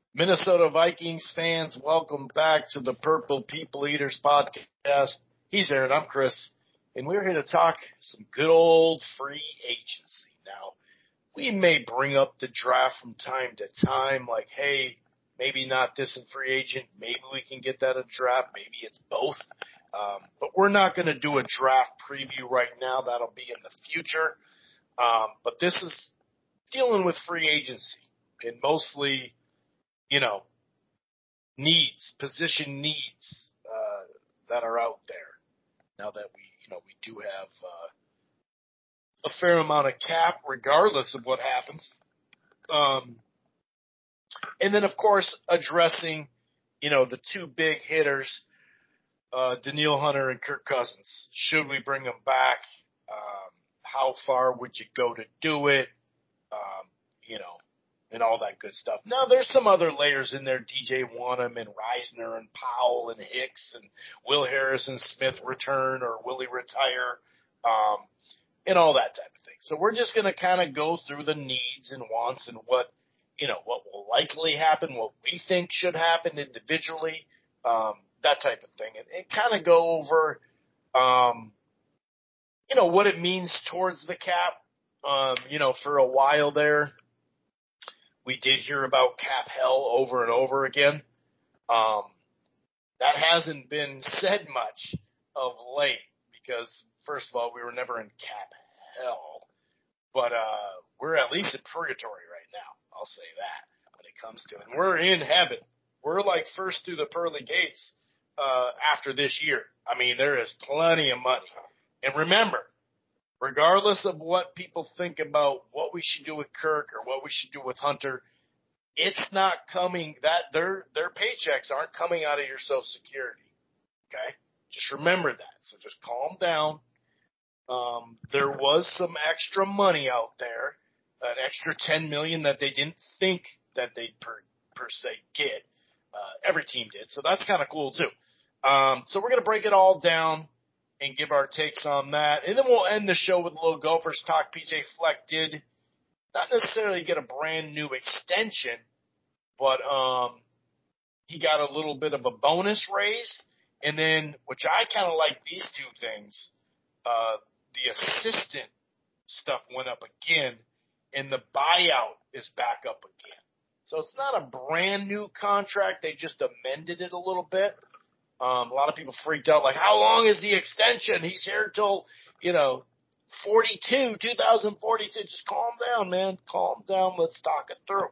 Minnesota Vikings fans, welcome back to the Purple People Eaters podcast. He's Aaron, I'm Chris, and we're here to talk some good old free agency. Now, we may bring up the draft from time to time, like, hey, maybe not this in free agent, maybe we can get that in draft, maybe it's both. But we're not going to do a draft preview right now. That'll be in the future. But this is dealing with free agency and mostly position needs that are out there. Now that we do have a fair amount of cap, regardless of what happens. And then, of course, addressing, the two big hitters, Danielle Hunter and Kirk Cousins. Should we bring them back? How far would you go to do it? And all that good stuff. Now, there's some other layers in there, DJ Wanham and Reisner and Powell and Hicks and will Harrison Smith return or will he retire, and all that type of thing. So we're just going to kind of go through the needs and wants and what will likely happen, what we think should happen individually, that type of thing. And kind of go over, what it means towards the cap. For a while there, we did hear about cap hell over and over again. That hasn't been said much of late because, first of all, we were never in cap hell. But we're at least in purgatory right now. I'll say that when it comes to it. And we're in heaven. We're like first through the pearly gates after this year. I mean, there is plenty of money. And remember, regardless of what people think about what we should do with Kirk or what we should do with Hunter, it's not coming that their paychecks aren't coming out of your Social Security. Okay? Just remember that. So just calm down. There was some extra money out there, an extra $10 million that they didn't think that they'd per se get. Every team did. So that's kind of cool too. So we're going to break it all down and give our takes on that. And then we'll end the show with a little Gophers talk. PJ Fleck did not necessarily get a brand new extension, but he got a little bit of a bonus raise. And then, which I kind of like these two things, the assistant stuff went up again, and the buyout is back up again. So it's not a brand new contract. They just amended it a little bit. A lot of people freaked out, like, how long is the extension? He's here till, 2042. Just calm down, man. Calm down. Let's talk it through.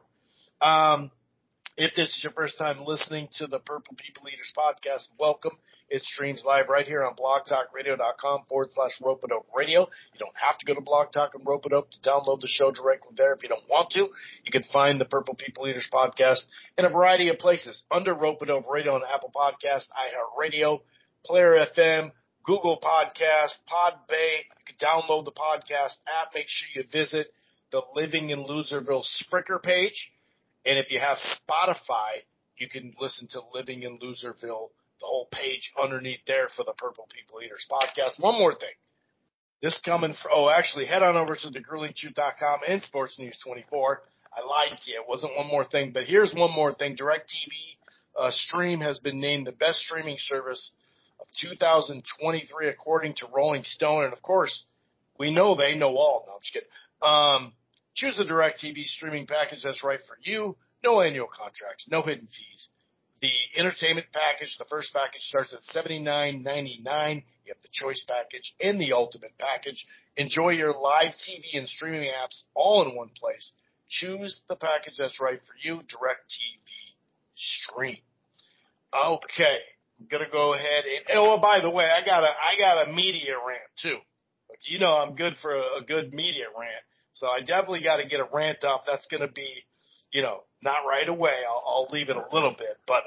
If this is your first time listening to the Purple People Eaters podcast, welcome. It streams live right here on blogtalkradio.com/Rope-A-Dope Radio. You don't have to go to Blog Talk and Rope-A-Dope to download the show directly there if you don't want to. You can find the Purple People Eaters podcast in a variety of places under Rope-A-Dope Radio on Apple Podcasts, iHeartRadio, Player FM, Google Podcast, Podbay. You can download the podcast app. Make sure you visit the Living in Loserville Spreaker page. And if you have Spotify, you can listen to Living in Loserville, the whole page underneath there for the Purple People Eaters podcast. One more thing. This coming actually head on over to thegruelingtruth.com and Sports News 24. I lied to you. It wasn't one more thing, but here's one more thing. DirecTV Stream has been named the best streaming service of 2023 according to Rolling Stone. And, of course, we know they know all. No, I'm just kidding. Choose the DirecTV streaming package that's right for you. No annual contracts, no hidden fees. The entertainment package, the first package starts at $79.99. You have the choice package and the ultimate package. Enjoy your live TV and streaming apps all in one place. Choose the package that's right for you. DirecTV Stream. Okay, I'm gonna go ahead and by the way, I got a media rant too. I'm good for a good media rant. So I definitely got to get a rant off. That's going to be, not right away. I'll leave it a little bit. But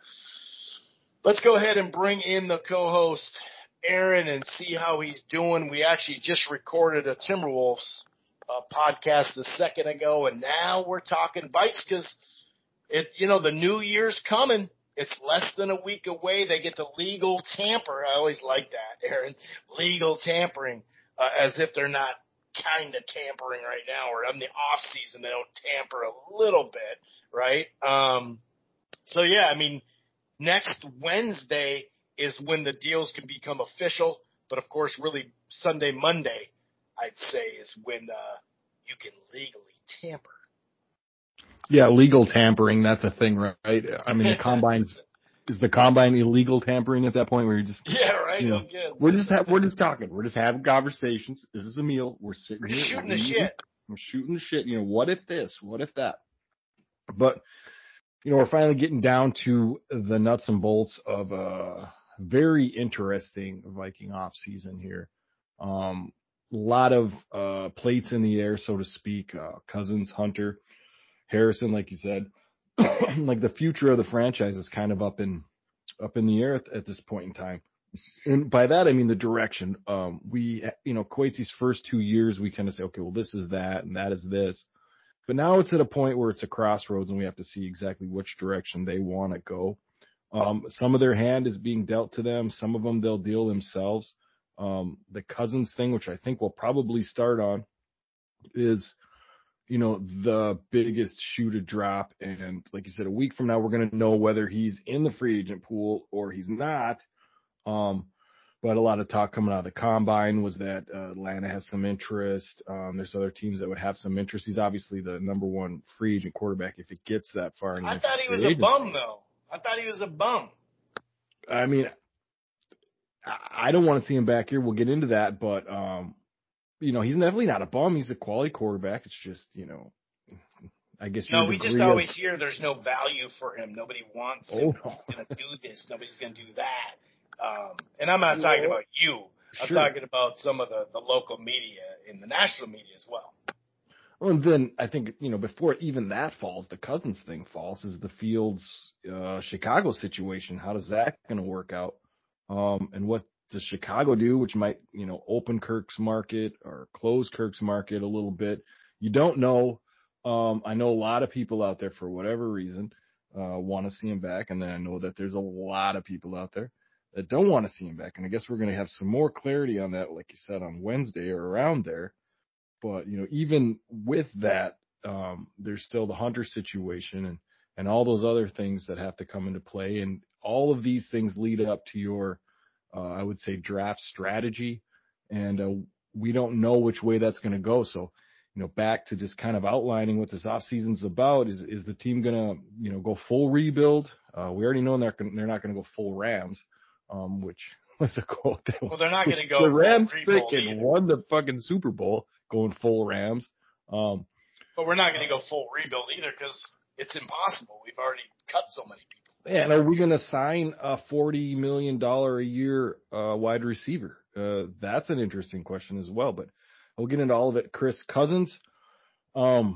let's go ahead and bring in the co-host, Aaron, and see how he's doing. We actually just recorded a Timberwolves podcast a second ago, and now we're talking Vikes because, the new year's coming. It's less than a week away. They get the legal tamper. I always like that, Aaron. Legal tampering, as if they're not kind of tampering right now, or in the off season they don't tamper a little bit, right? So yeah, I mean, next Wednesday is when the deals can become official. But of course, really Sunday, Monday, I'd say is when you can legally tamper. Yeah, legal tampering, that's a thing, right? I mean, is the combine illegal tampering at that point where you're just we're just talking. We're just having conversations. This is a meal. We're sitting here. Shooting the shit. We're shooting the shit. What if this? What if that? But, we're finally getting down to the nuts and bolts of a very interesting Viking off season here. A lot of plates in the air, so to speak. Cousins, Hunter, Harrison, like you said, like the future of the franchise is kind of up in the air at this point in time. And by that, I mean the direction. Coetze's first 2 years, we kind of say, okay, well, this is that and that is this. But now it's at a point where it's a crossroads and we have to see exactly which direction they want to go. Some of their hand is being dealt to them. Some of them they'll deal themselves. The Cousins thing, which I think we'll probably start on, is the biggest shoe to drop. And like you said, a week from now, we're going to know whether he's in the free agent pool or he's not. But a lot of talk coming out of the combine was that Atlanta has some interest. There's other teams that would have some interest. He's obviously the number one free agent quarterback if it gets that far. I thought he was a bum, though. I thought he was a bum. I mean, I don't want to see him back here. We'll get into that, but he's definitely not a bum. He's a quality quarterback. It's just, I guess. No, we just always hear there's no value for him. Nobody wants him. Nobody's going to do this. Nobody's going to do that. And I'm not talking about you. I'm talking about some of the local media and the national media as well. Well, and then I think, before even that falls, the Cousins thing falls, is the Fields Chicago situation. How does that going to work out? And what does Chicago do, which might, open Kirk's market or close Kirk's market a little bit? You don't know. I know a lot of people out there, for whatever reason, want to see him back. And then I know that there's a lot of people out there that don't want to see him back. And I guess we're going to have some more clarity on that, like you said, on Wednesday or around there. But, even with that, there's still the Hunter situation and all those other things that have to come into play. And all of these things lead up to your, I would say, draft strategy. And we don't know which way that's going to go. So, back to just kind of outlining what this offseason's about, is the team going to, go full rebuild? We already know they're not going to go full Rams, which was a quote. Well, they're not going to go the Rams pick and won the fucking Super Bowl going full Rams. But we're not going to go full rebuild either, because it's impossible. We've already cut so many people. Yeah, and are we going to sign a $40 million a year wide receiver? That's an interesting question as well, but we'll get into all of it. Chris, Cousins, I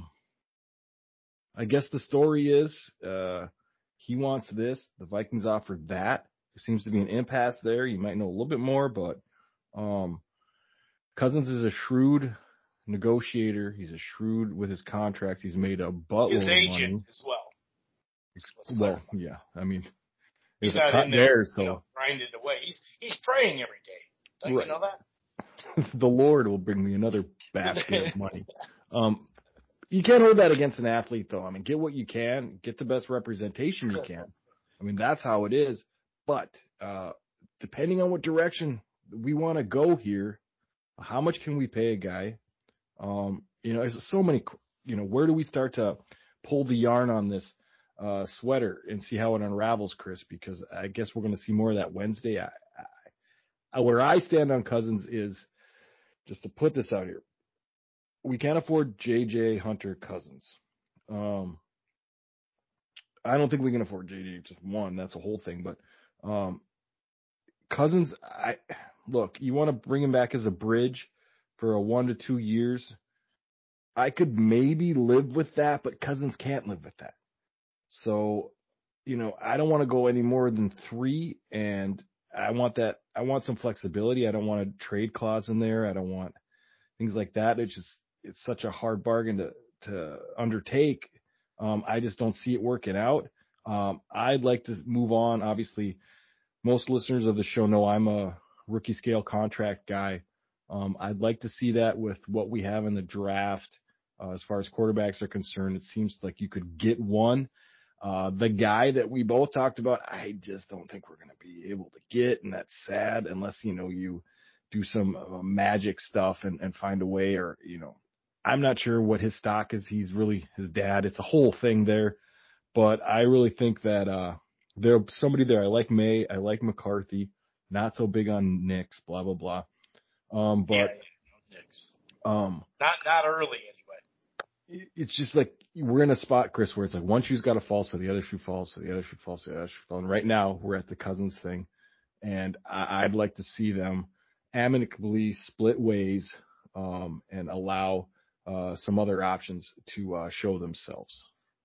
guess the story is he wants this. The Vikings offered that. There seems to be an impasse there. You might know a little bit more, but Cousins is a shrewd negotiator. He's a shrewd with his contract. He's made a buttload of money. His agent as well. Well, yeah. I mean, he's not in there, so grinding away. He's praying every day. Don't you know that? The Lord will bring me another basket of money. You can't hold that against an athlete, though. I mean, get what you can, get the best representation you can. I mean, that's how it is. But depending on what direction we want to go here, how much can we pay a guy? There's so many. Where do we start to pull the yarn on this sweater and see how it unravels, Chris? Because I guess we're going to see more of that Wednesday. Where I stand on Cousins is, just to put this out here, we can't afford J.J. Hunter Cousins. I don't think we can afford J.J. just one. That's a whole thing. But Cousins, look, you want to bring him back as a bridge for a 1 to 2 years. I could maybe live with that, but Cousins can't live with that. So, I don't want to go any more than 3, and I want some flexibility. I don't want a trade clause in there. I don't want things like that. It's such a hard bargain to undertake. I just don't see it working out. I'd like to move on. Obviously, most listeners of the show know I'm a rookie scale contract guy. I'd like to see that with what we have in the draft. As far as quarterbacks are concerned, it seems like you could get one. The guy that we both talked about, I just don't think we're going to be able to get, and that's sad unless, you do some magic stuff and find a way, or, I'm not sure what his stock is. He's really his dad. It's a whole thing there, but I really think that there's somebody there. I like May. I like McCarthy. Not so big on Nix, blah, blah, blah. Nix. Not early anyway. It's just like we're in a spot, Chris, where it's like one shoe's got to fall, so the other shoe falls, so the other shoe falls, so the other shoe falls. And right now we're at the Cousins thing, and I'd like to see them amicably split ways and allow some other options to show themselves.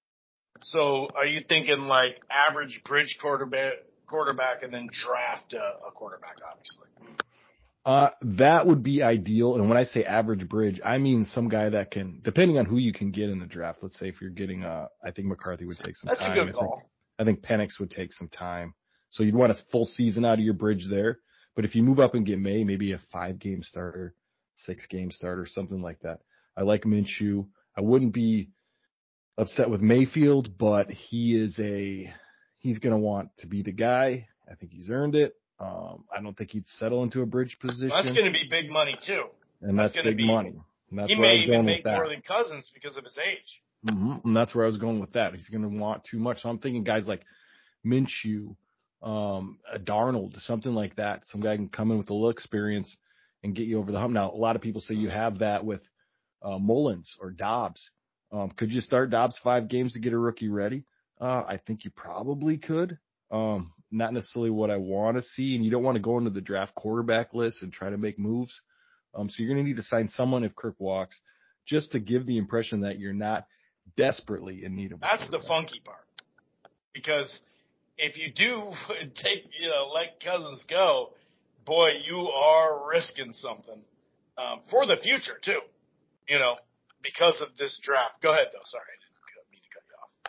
So are you thinking like average bridge quarterback and then draft a quarterback, obviously? That would be ideal. And when I say average bridge, I mean some guy that can, depending on who you can get in the draft. Let's say if you're getting, I think McCarthy would take some time. That's a good call. I think Penix would take some time. So you'd want a full season out of your bridge there. But if you move up and get May, maybe a 5-game starter, 6-game starter, something like that. I like Minshew. I wouldn't be upset with Mayfield, but he's going to want to be the guy. I think he's earned it. I don't think he'd settle into a bridge position. That's going to be big money too. And that's big money. And that's he may even make more than Cousins because of his age. Mm-hmm. And that's where I was going with that. He's going to want too much. So I'm thinking guys like Minshew, a Darnold, something like that. Some guy can come in with a little experience and get you over the hump. Now, a lot of people say you have that with Mullins or Dobbs. Could you start Dobbs 5 games to get a rookie ready? I think you probably could. Not necessarily what I want to see, and you don't want to go into the draft quarterback list and try to make moves. So you're going to need to sign someone if Kirk walks, just to give the impression that you're not desperately in need of. That's the funky part, because if you do let Cousins go, boy, you are risking something for the future too. Because of this draft. Go ahead, though. Sorry, I didn't mean to cut you off.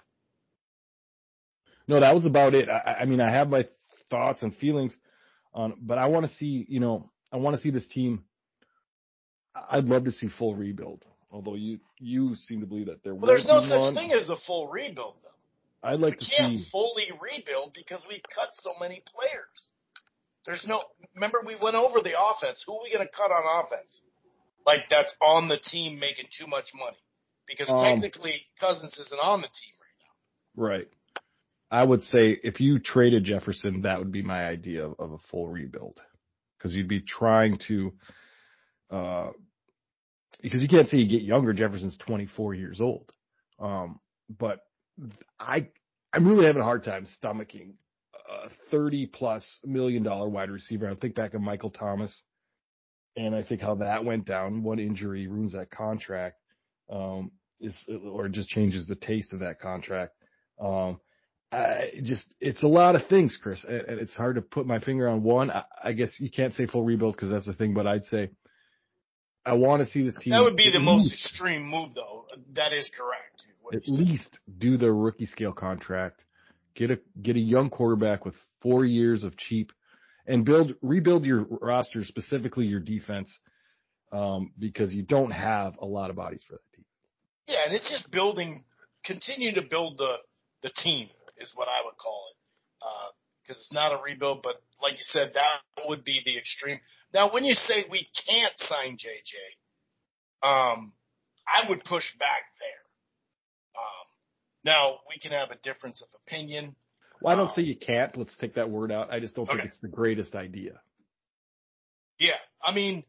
No, that was about it. I mean, I have my thoughts and feelings on, but I want to see, I want to see this team. I'd love to see full rebuild. Although you seem to believe that there's no such thing as a full rebuild, though. I'd like to see. We can't fully rebuild because we cut so many players. Remember we went over the offense. Who are we going to cut on offense? Like that's on the team making too much money, because technically Cousins isn't on the team right now. Right. I would say if you traded Jefferson, that would be my idea of a full rebuild, because you'd be trying to, because you can't say you get younger. Jefferson's 24 years old. But I'm really having a hard time stomaching a $30+ million wide receiver. I think back of Michael Thomas. And I think how that went down, one injury ruins that contract, or just changes the taste of that contract. It's a lot of things, Chris, and it's hard to put my finger on one. I guess you can't say full rebuild because that's the thing, but I'd say I want to see this team. That would be the most extreme move, though. That is correct. At least do the rookie scale contract, get a young quarterback with 4 years of cheap. And rebuild your roster, specifically your defense, because you don't have a lot of bodies for that defense. Yeah, and it's just continue to build the team is what I would call it, because it's not a rebuild, but like you said, that would be the extreme. Now, when you say we can't sign JJ, I would push back there. Now, we can have a difference of opinion. Well, I don't say you can't. Let's take that word out. I just don't think it's the greatest idea. Yeah. I mean,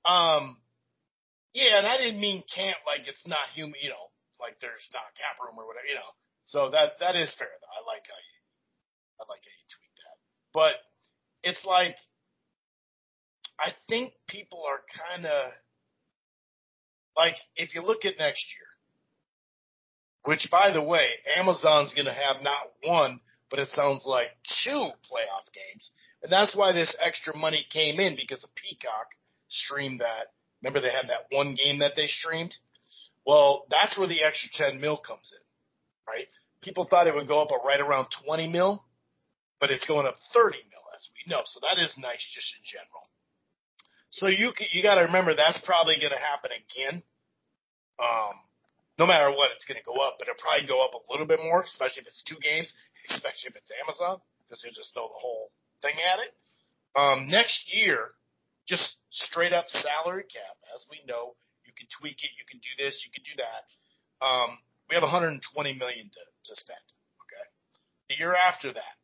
yeah, and I didn't mean can't like it's not human, like there's not a cap room or whatever, So that is fair, though. I like how you tweet that. But it's like, I think people are kind of, like, if you look at next year, which, by the way, Amazon's going to have not one, but it sounds like 2 playoff games. And that's why this extra money came in, because of Peacock streamed that. Remember they had that one game that they streamed? Well, that's where the extra 10 mil comes in, right? People thought it would go up right around 20 mil, but it's going up 30 mil, as we know. So that is nice just in general. So you got to remember that's probably going to happen again. no matter what, it's going to go up, but it'll probably go up a little bit more, especially if it's 2 games, especially if it's Amazon, because you'll just throw the whole thing at it. Next year, just straight up salary cap, as we know, you can tweak it, you can do this, you can do that. We have $120 million to spend. Okay, the year after that,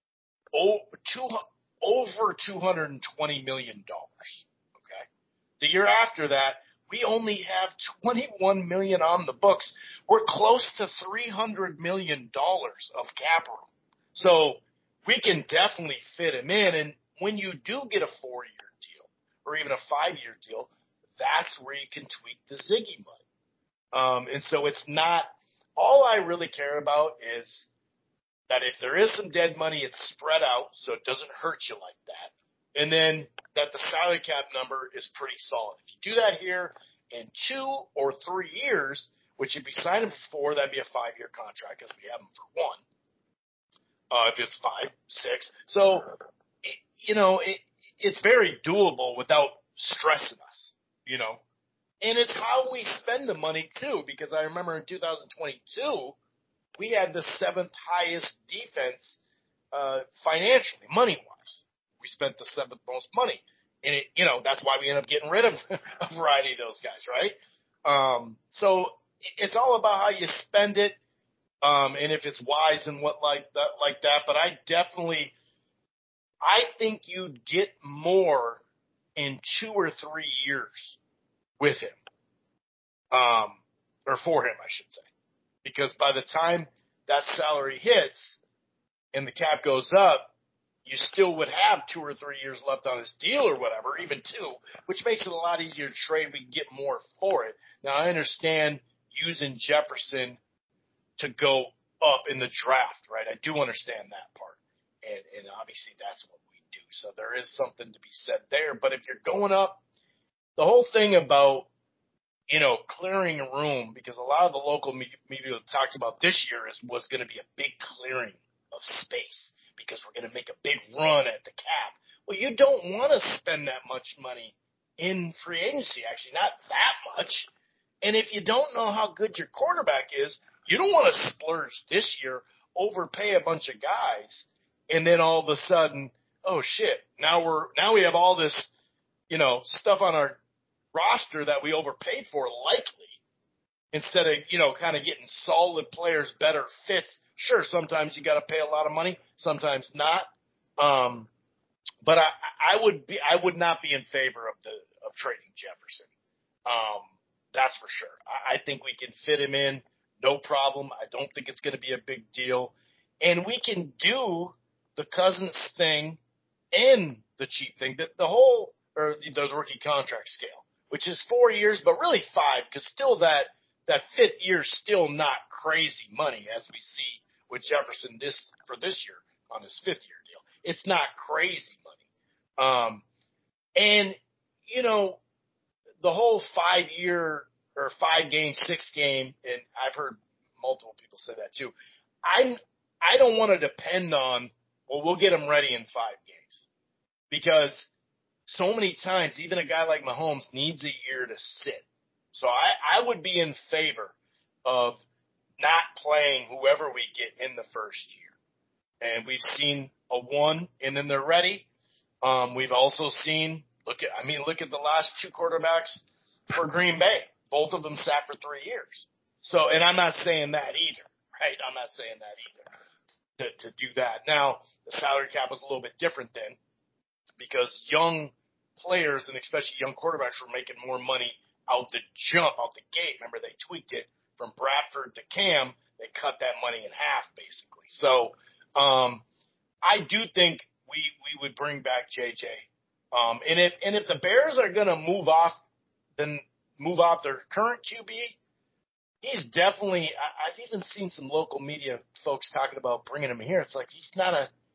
over $220 million. Okay, the year after that, we only have $21 million on the books. We're close to $300 million of cap room. So we can definitely fit him in. And when you do get a 4-year deal or even a 5-year deal, that's where you can tweak the Ziggy money. And so it's not – all I really care about is that if there is some dead money, it's spread out so it doesn't hurt you like that. And then that the salary cap number is pretty solid. If you do that here in 2 or 3 years, which you'd be signing for, that'd be a 5-year contract because we have them for 1. If it's 5, 6. So, it's very doable without stressing us, And it's how we spend the money, too, because I remember in 2022, we had the 7th highest defense financially, money-wise. We spent the 7th most money. And, that's why we end up getting rid of a variety of those guys, right? So it's all about how you spend it and if it's wise and what like that. But I think you'd get more in 2 or 3 years with him, or for him, I should say. Because by the time that salary hits and the cap goes up, you still would have 2 or 3 years left on his deal or whatever, even 2, which makes it a lot easier to trade. We can get more for it. Now, I understand using Jefferson to go up in the draft, right? I do understand that part. And obviously that's what we do. So there is something to be said there. But if you're going up, the whole thing about, clearing a room, because a lot of the local media talked about this year was going to be a big clearing of space because we're going to make a big run at the cap. Well, you don't want to spend that much money in free agency, actually, not that much. And if you don't know how good your quarterback is, you don't want to splurge this year, overpay a bunch of guys, and then all of a sudden, oh shit, now we have all this, stuff on our roster that we overpaid for, likely, instead of, kind of getting solid players, better fits. Sure, sometimes you got to pay a lot of money, sometimes not. But I would not be in favor of trading Jefferson. That's for sure. I think we can fit him in, no problem. I don't think it's going to be a big deal. And we can do the Cousins thing and the cheap thing, the rookie contract scale, which is 4 years, but really 5, because still that 5th year is still not crazy money, as we see with Jefferson for this year on his 5th year deal. It's not crazy money. And, the whole 5-year or 5-game, 6-game, and I've heard multiple people say that too. I don't want to depend on, well, we'll get them ready in 5 games, because so many times, even a guy like Mahomes needs a year to sit. So I would be in favor of not playing whoever we get in the first year. And we've seen a 1, and then they're ready. We've also seen, look at the last 2 quarterbacks for Green Bay. Both of them sat for 3 years. So, and I'm not saying that either, right? I'm not saying that either to do that. Now, the salary cap was a little bit different then, because young players, and especially young quarterbacks, were making more money out the gate. Remember, they tweaked it from Bradford to Cam. They cut that money in half, basically. So I do think we would bring back JJ. And if the Bears are going to move off their current QB, he's definitely. I've even seen some local media folks talking about bringing him here. It's like he's not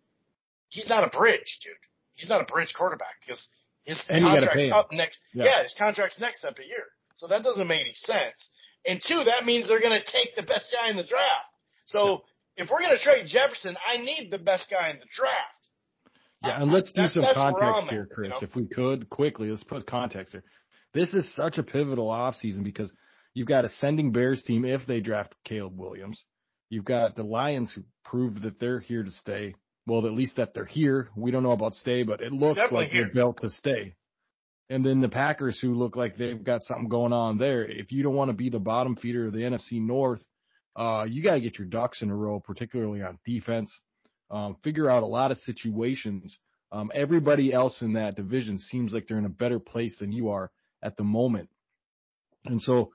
a bridge, dude. He's not a bridge quarterback, because his contract's up next. Yeah, his contract's next up a year. So that doesn't make any sense. And 2, that means they're going to take the best guy in the draft. So if we're going to trade Jefferson, I need the best guy in the draft. Yeah, and let's do some context here, Chris. If we could, quickly, let's put context here. This is such a pivotal offseason because, You've got a sending Bears team if they draft Caleb Williams. You've got the Lions who proved that they're here to stay. Well, at least that they're here. We don't know about stay, but it looks Definitely like they're built to stay. And then the Packers, who look like they've got something going on there. If you don't want to be the bottom feeder of the NFC North, you got to get your ducks in a row, particularly on defense. Figure out a lot of situations. Everybody else in that division seems like they're in a better place than you are at the moment. And so,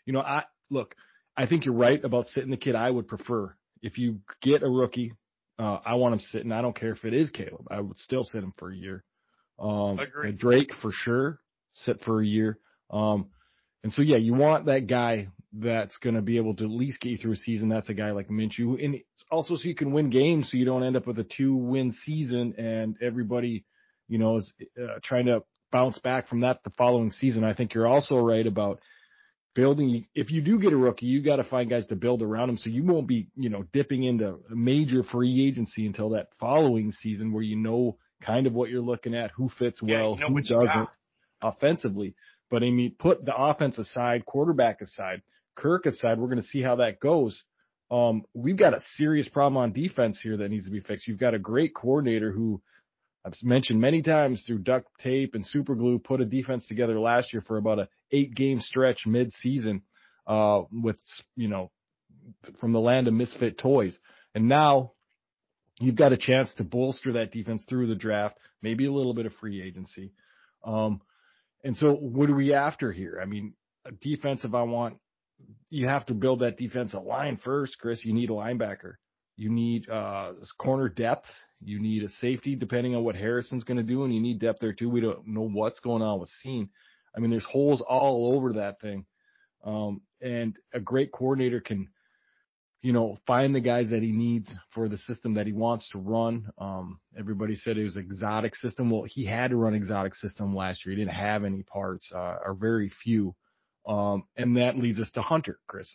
I think you're right about sitting the kid. I would prefer if you get a rookie, I want him sitting. I don't care if it is Caleb. I would still sit him for a year. Agreed. Drake for sure, sit for a year. And so, yeah, you want that guy that's going to be able to at least get you through a season. That's a guy like Minshew. And also so you can win games so you don't end up with a 2-win season and everybody, is trying to bounce back from that the following season. I think you're also right about building. If you do get a rookie, you got to find guys to build around him so you won't be, dipping into a major free agency until that following season where kind of what you're looking at, who fits well, who doesn't offensively. But I mean, put the offense aside, quarterback aside, Kirk aside, we're going to see how that goes. We've got a serious problem on defense here that needs to be fixed. You've got a great coordinator who I've mentioned many times through duct tape and super glue, put a defense together last year for about a 8-game stretch mid-season, with, from the land of misfit toys. And now you've got a chance to bolster that defense through the draft, maybe a little bit of free agency. And so what are we after here? I mean, a defensive, you have to build that defensive line first, Chris. You need a linebacker. You need corner depth. You need a safety, depending on what Harrison's going to do, and you need depth there too. We don't know what's going on with Scene. I mean, there's holes all over that thing. And a great coordinator can, find the guys that he needs for the system that he wants to run. Everybody said it was exotic system. Well, he had to run exotic system last year. He didn't have any parts, or very few. And that leads us to Hunter, Chris.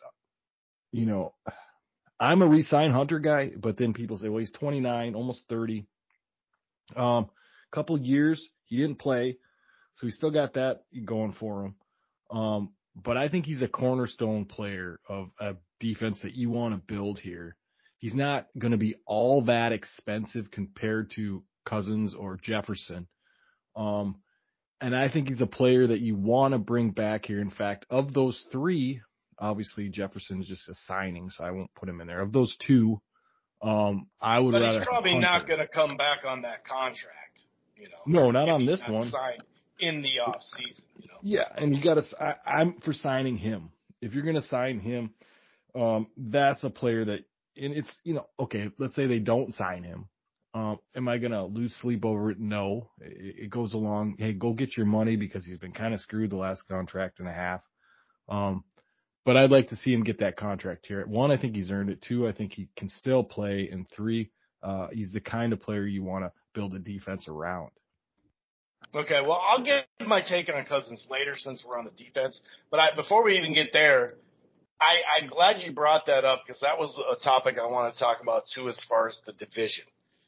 I'm a re-sign Hunter guy, but then people say, well, he's 29, almost 30. Couple years, he didn't play, so he still got that going for him. But I think he's a cornerstone player of a defense that you want to build here. He's not going to be all that expensive compared to Cousins or Jefferson. And I think he's a player that you want to bring back here. In fact, of those three, obviously Jefferson is just a signing, so I won't put him in there. Of those two, I would rather. But he's probably not going to come back on that contract. No, not on this one. Signed in the off season. Yeah, and you got to. I'm for signing him. If you're going to sign him, that's a player that, and it's okay. Let's say they don't sign him. Am I going to lose sleep over it? No. It goes along. Hey, go get your money because he's been kind of screwed the last contract and a half. But I'd like to see him get that contract here. 1, I think he's earned it. 2, I think he can still play. And 3, he's the kind of player you want to build a defense around. Okay, well, I'll get my take on Cousins later since we're on the defense. But before we even get there, I'm glad you brought that up because that was a topic I want to talk about too as far as the division.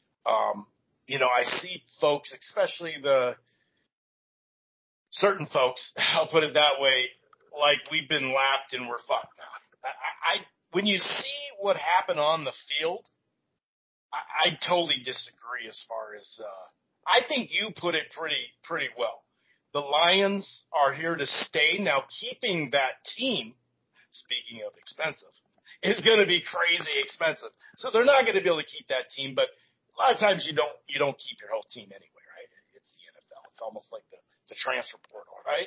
I see folks, especially the certain folks, I'll put it that way, like we've been lapped and we're fucked now. When you see what happened on the field, I totally disagree as far as I think you put it pretty well. The Lions are here to stay. Now, keeping that team, speaking of expensive, is going to be crazy expensive. So they're not going to be able to keep that team, but a lot of times you don't keep your whole team anyway, right? It's the NFL. It's almost like the transfer portal, right?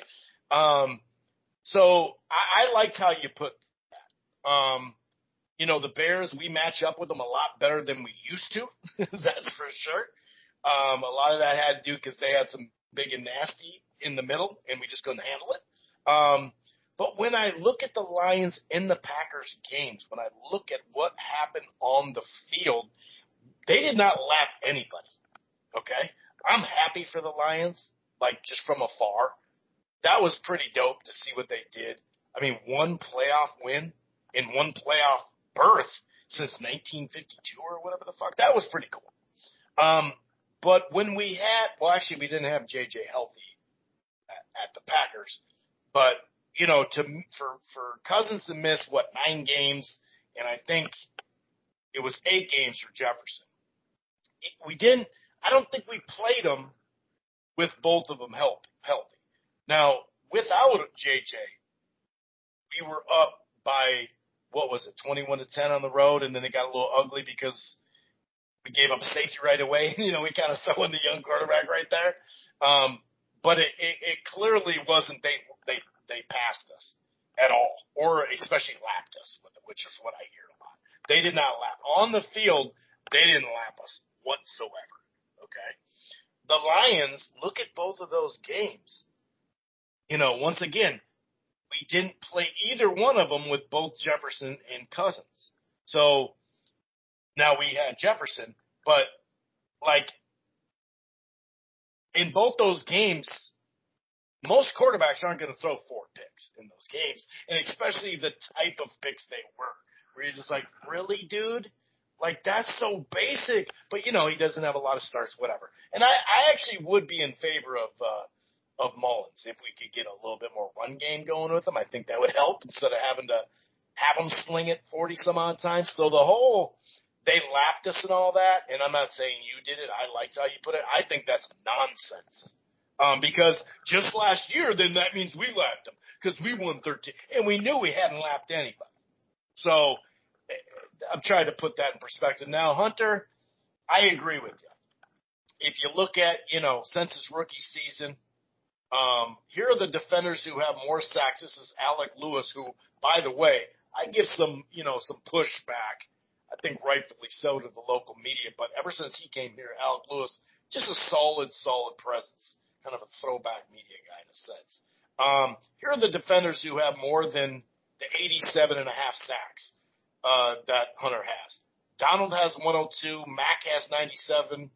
So I liked how you put that. The Bears, we match up with them a lot better than we used to. That's for sure. A lot of that had to do because they had some big and nasty in the middle, and we just couldn't handle it. But when I look at the Lions and the Packers games, when I look at what happened on the field, they did not lap anybody, okay? I'm happy for the Lions, like just from afar. That was pretty dope to see what they did. I mean, 1 playoff win in 1 playoff berth since 1952 or whatever the fuck. That was pretty cool. But when we had – well, actually, we didn't have J.J. healthy at the Packers. But, for Cousins to miss, 9 games, and I think it was 8 games for Jefferson. I don't think we played them with both of them healthy. Now, without JJ, we were up by, 21-10 on the road, and then it got a little ugly because we gave up a safety right away. We kind of throw in the young quarterback right there. But it clearly wasn't they passed us at all, or especially lapped us, which is what I hear a lot. They did not lap. On the field, they didn't lap us whatsoever, okay? The Lions, look at both of those games. Once again, we didn't play either one of them with both Jefferson and Cousins. So now we had Jefferson, but in both those games, most quarterbacks aren't going to throw 4 picks in those games, and especially the type of picks they were, where you're just like, really, dude? That's so basic. But, he doesn't have a lot of starts, whatever. And I actually would be in favor of Mullins if we could get a little bit more run game going with him. I think that would help instead of having to have him sling it 40-some-odd times. So the whole they lapped us and all that, and I'm not saying you did it. I liked how you put it. I think that's nonsense. Because just last year, then that means we lapped them because we won 13, and we knew we hadn't lapped anybody. So I'm trying to put that in perspective. Now, Hunter, I agree with you. If you look at, since his rookie season, here are the defenders who have more sacks. This is Alec Lewis, who, by the way, I give some pushback. I think rightfully so to the local media, but ever since he came here, Alec Lewis, just a solid presence. Kind of a throwback media guy in a sense. Here are the defenders who have more than the 87.5 sacks that Hunter has. Donald has 102. Mack has 97.5.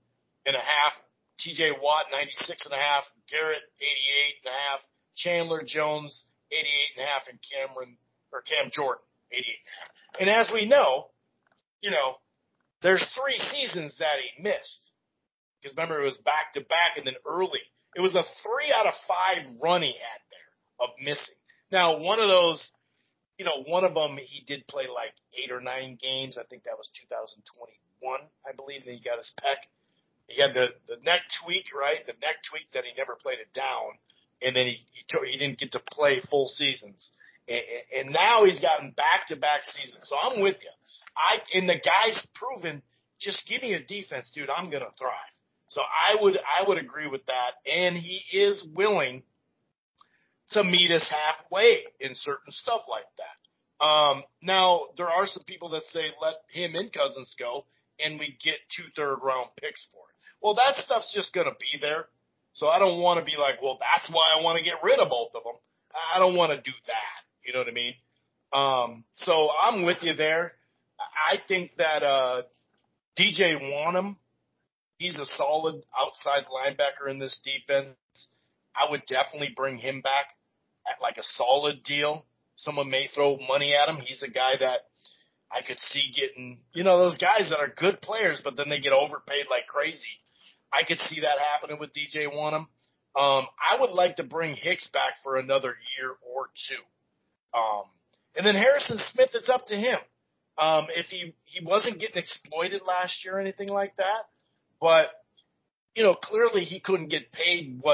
T.J. Watt 96.5. Garrett 88.5. Chandler Jones 88.5, and Cam Jordan 88.5. And as we know, there's 3 seasons that he missed. Because remember, it was back to back, and then early. It was a 3 out of 5 run he had there of missing. Now, one of those, one of them he did play 8 or 9 games. I think that was 2021, I believe, and he got his pec. He had the neck tweak, right? The neck tweak that he never played it down, and then he didn't get to play full seasons. And now he's gotten back-to-back seasons. So I'm with you. And the guy's proven, just give me a defense, dude, I'm going to thrive. So I would agree with that, and he is willing to meet us halfway in certain stuff like that. Now, there are some people that say let him and Cousins go, and we get 2 third-round picks for it. Well, that stuff's just going to be there, so I don't want to be like, well, that's why I want to get rid of both of them. I don't want to do that. You know what I mean? So I'm with you there. I think that DJ Wonnum, he's a solid outside linebacker in this defense. I would definitely bring him back at a solid deal. Someone may throw money at him. He's a guy that I could see getting, those guys that are good players, but then they get overpaid like crazy. I could see that happening with DJ Wonnum. I would like to bring Hicks back for another year or 2. And then Harrison Smith, it's up to him. If he wasn't getting exploited last year or anything like that, but, clearly he couldn't get paid what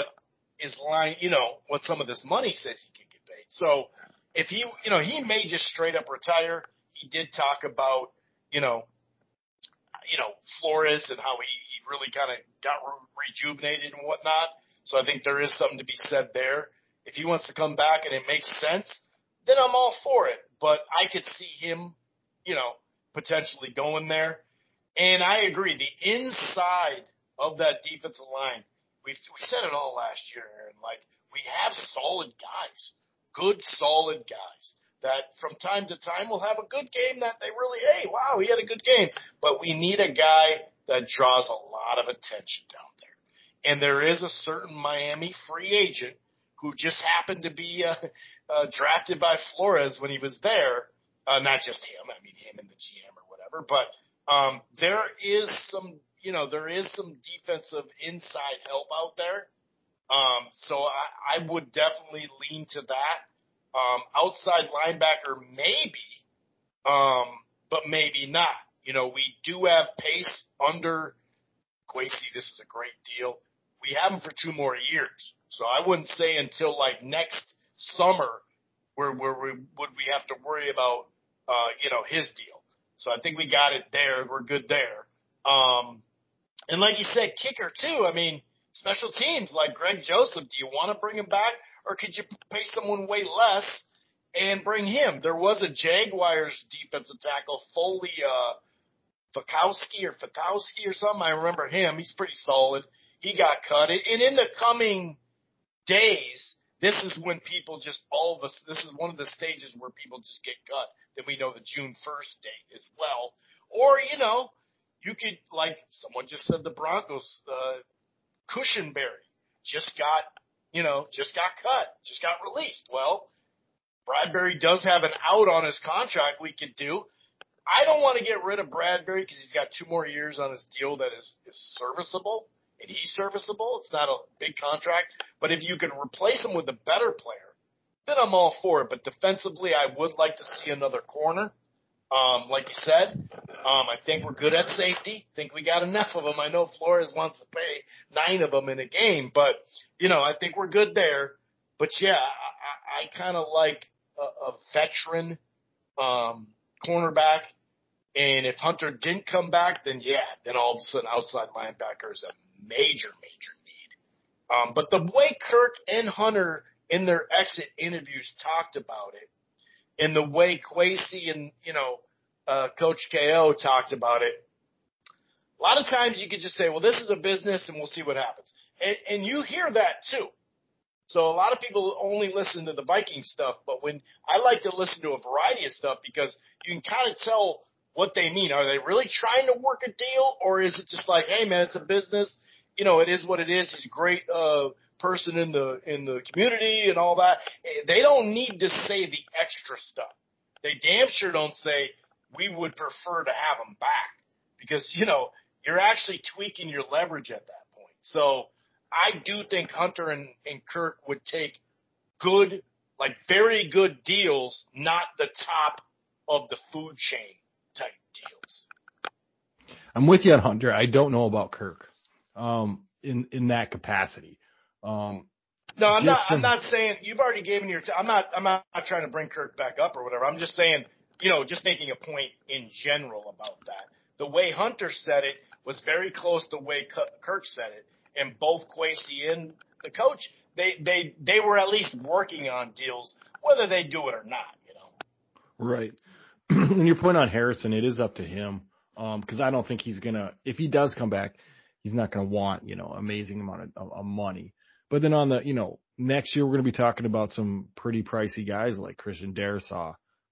what some of this money says he could get paid. So if he may just straight up retire. He did talk about, Flores and how he really kind of got rejuvenated and whatnot. So I think there is something to be said there. If he wants to come back and it makes sense, then I'm all for it. But I could see him, potentially going there. And I agree. The inside of that defensive line, we said it all last year, Aaron. We have solid guys, good, solid guys that from time to time will have a good game that they really, hey, wow, he had a good game. But we need a guy that draws a lot of attention down there. And there is a certain Miami free agent who just happened to be drafted by Flores when he was there. Not just him, I mean him and the GM or whatever. But there is some defensive inside help out there. So I would definitely lean to that. Outside linebacker, maybe, but maybe not. We do have Pace under Kwesi. This is a great deal. We have him for 2 more years. So I wouldn't say until like next summer where we have to worry about, his deal. So I think we got it there. We're good there. And like you said, kicker too. I mean, special teams like Greg Joseph, do you want to bring him back or could you pay someone way less and bring him? There was a Jaguars defensive tackle, Foley, Fakowski or something. I remember him. He's pretty solid. He got cut. And in the coming days, this is when people just this is one of the stages where people just get cut. Then we know the June 1st date as well. Or, you could, like someone just said, the Broncos, Cushenberry just got cut, just got released. Well, Bradbury does have an out on his contract we could do. I don't want to get rid of Bradbury because he's got 2 more years on his deal that is serviceable, and he's serviceable. It's not a big contract. But if you can replace him with a better player, then I'm all for it. But defensively, I would like to see another corner. Like you said, I think we're good at safety. I think we got enough of them. I know Flores wants to pay 9 of them in a game, but, I think we're good there. But, yeah, I kind of like a veteran cornerback. And if Hunter didn't come back, then all of a sudden outside linebacker is a major, major need. But the way Kirk and Hunter in their exit interviews talked about it, and the way Kwesi and, Coach KO talked about it, a lot of times you could just say, well, this is a business and we'll see what happens. And you hear that too. So a lot of people only listen to the Viking stuff, but when I like to listen to a variety of stuff because you can kind of tell what they mean. Are they really trying to work a deal, or is it just like, hey man, it's a business. It is what it is. He's a great person in the community and all that. They don't need to say the extra stuff. They damn sure don't say we would prefer to have him back because you're actually tweaking your leverage at that point. So I do think Hunter and Kirk would take good, like very good deals, not the top of the food chain type deals. I'm with you on Hunter. I don't know about Kirk in that capacity. No, I'm not saying you've already given your. I'm not trying to bring Kirk back up or whatever. I'm just saying, just making a point in general about that. The way Hunter said it was very close to the way Kirk said it, and both Kwesi and the coach, they were at least working on deals, whether they do it or not. Right. And your point on Harrison, it is up to him because I don't think he's gonna. If he does come back, he's not gonna want amazing amount of money. But then on the, next year we're going to be talking about some pretty pricey guys like Christian Darrisaw.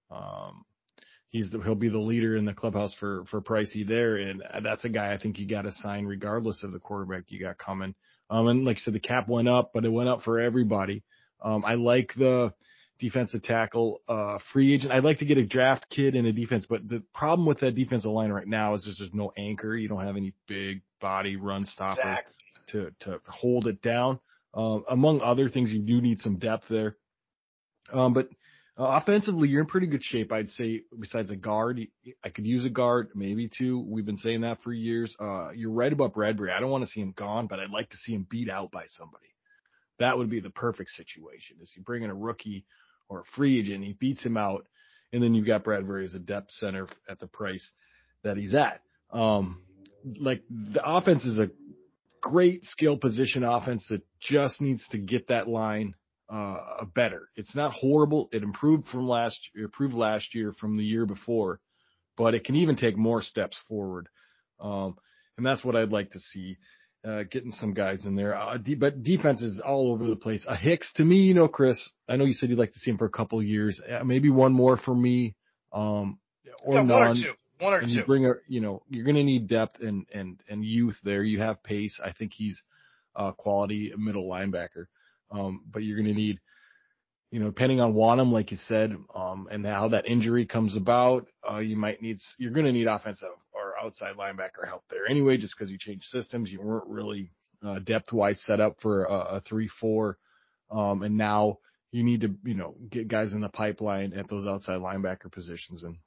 He'll be the leader in the clubhouse for pricey there. And that's a guy I think you got to sign regardless of the quarterback you got coming. And like I said, the cap went up, but it went up for everybody. I like the defensive tackle, free agent. I'd like to get a draft kid in a defense, but the problem with that defensive line right now is there's no anchor. You don't have any big body run stopper to hold it down. Among other things, you do need some depth there. But offensively, you're in pretty good shape, I'd say, besides a guard. I could use a guard, maybe 2. We've been saying that for years. You're right about Bradbury. I don't want to see him gone, but I'd like to see him beat out by somebody. That would be the perfect situation, is you bring in a rookie or a free agent, he beats him out, and then you've got Bradbury as a depth center at the price that he's at. Like the offense is a great skill position offense that just needs to get that line better. It's not horrible. It improved last year from the year before, but it can even take more steps forward. And that's what I'd like to see, getting some guys in there. But defense is all over the place. Hicks, to me, Chris, I know you said you'd like to see him for a couple of years, maybe one more for me, or none. One or two. You bring you're going to need depth and youth there. You have Pace. I think he's a quality middle linebacker. But you're going to need, depending on Wanham, like you said, and how that injury comes about, you're going to need offensive or outside linebacker help there anyway, just because you changed systems. You weren't really depth-wise set up for a 3-4. And now you need to, get guys in the pipeline at those outside linebacker positions. And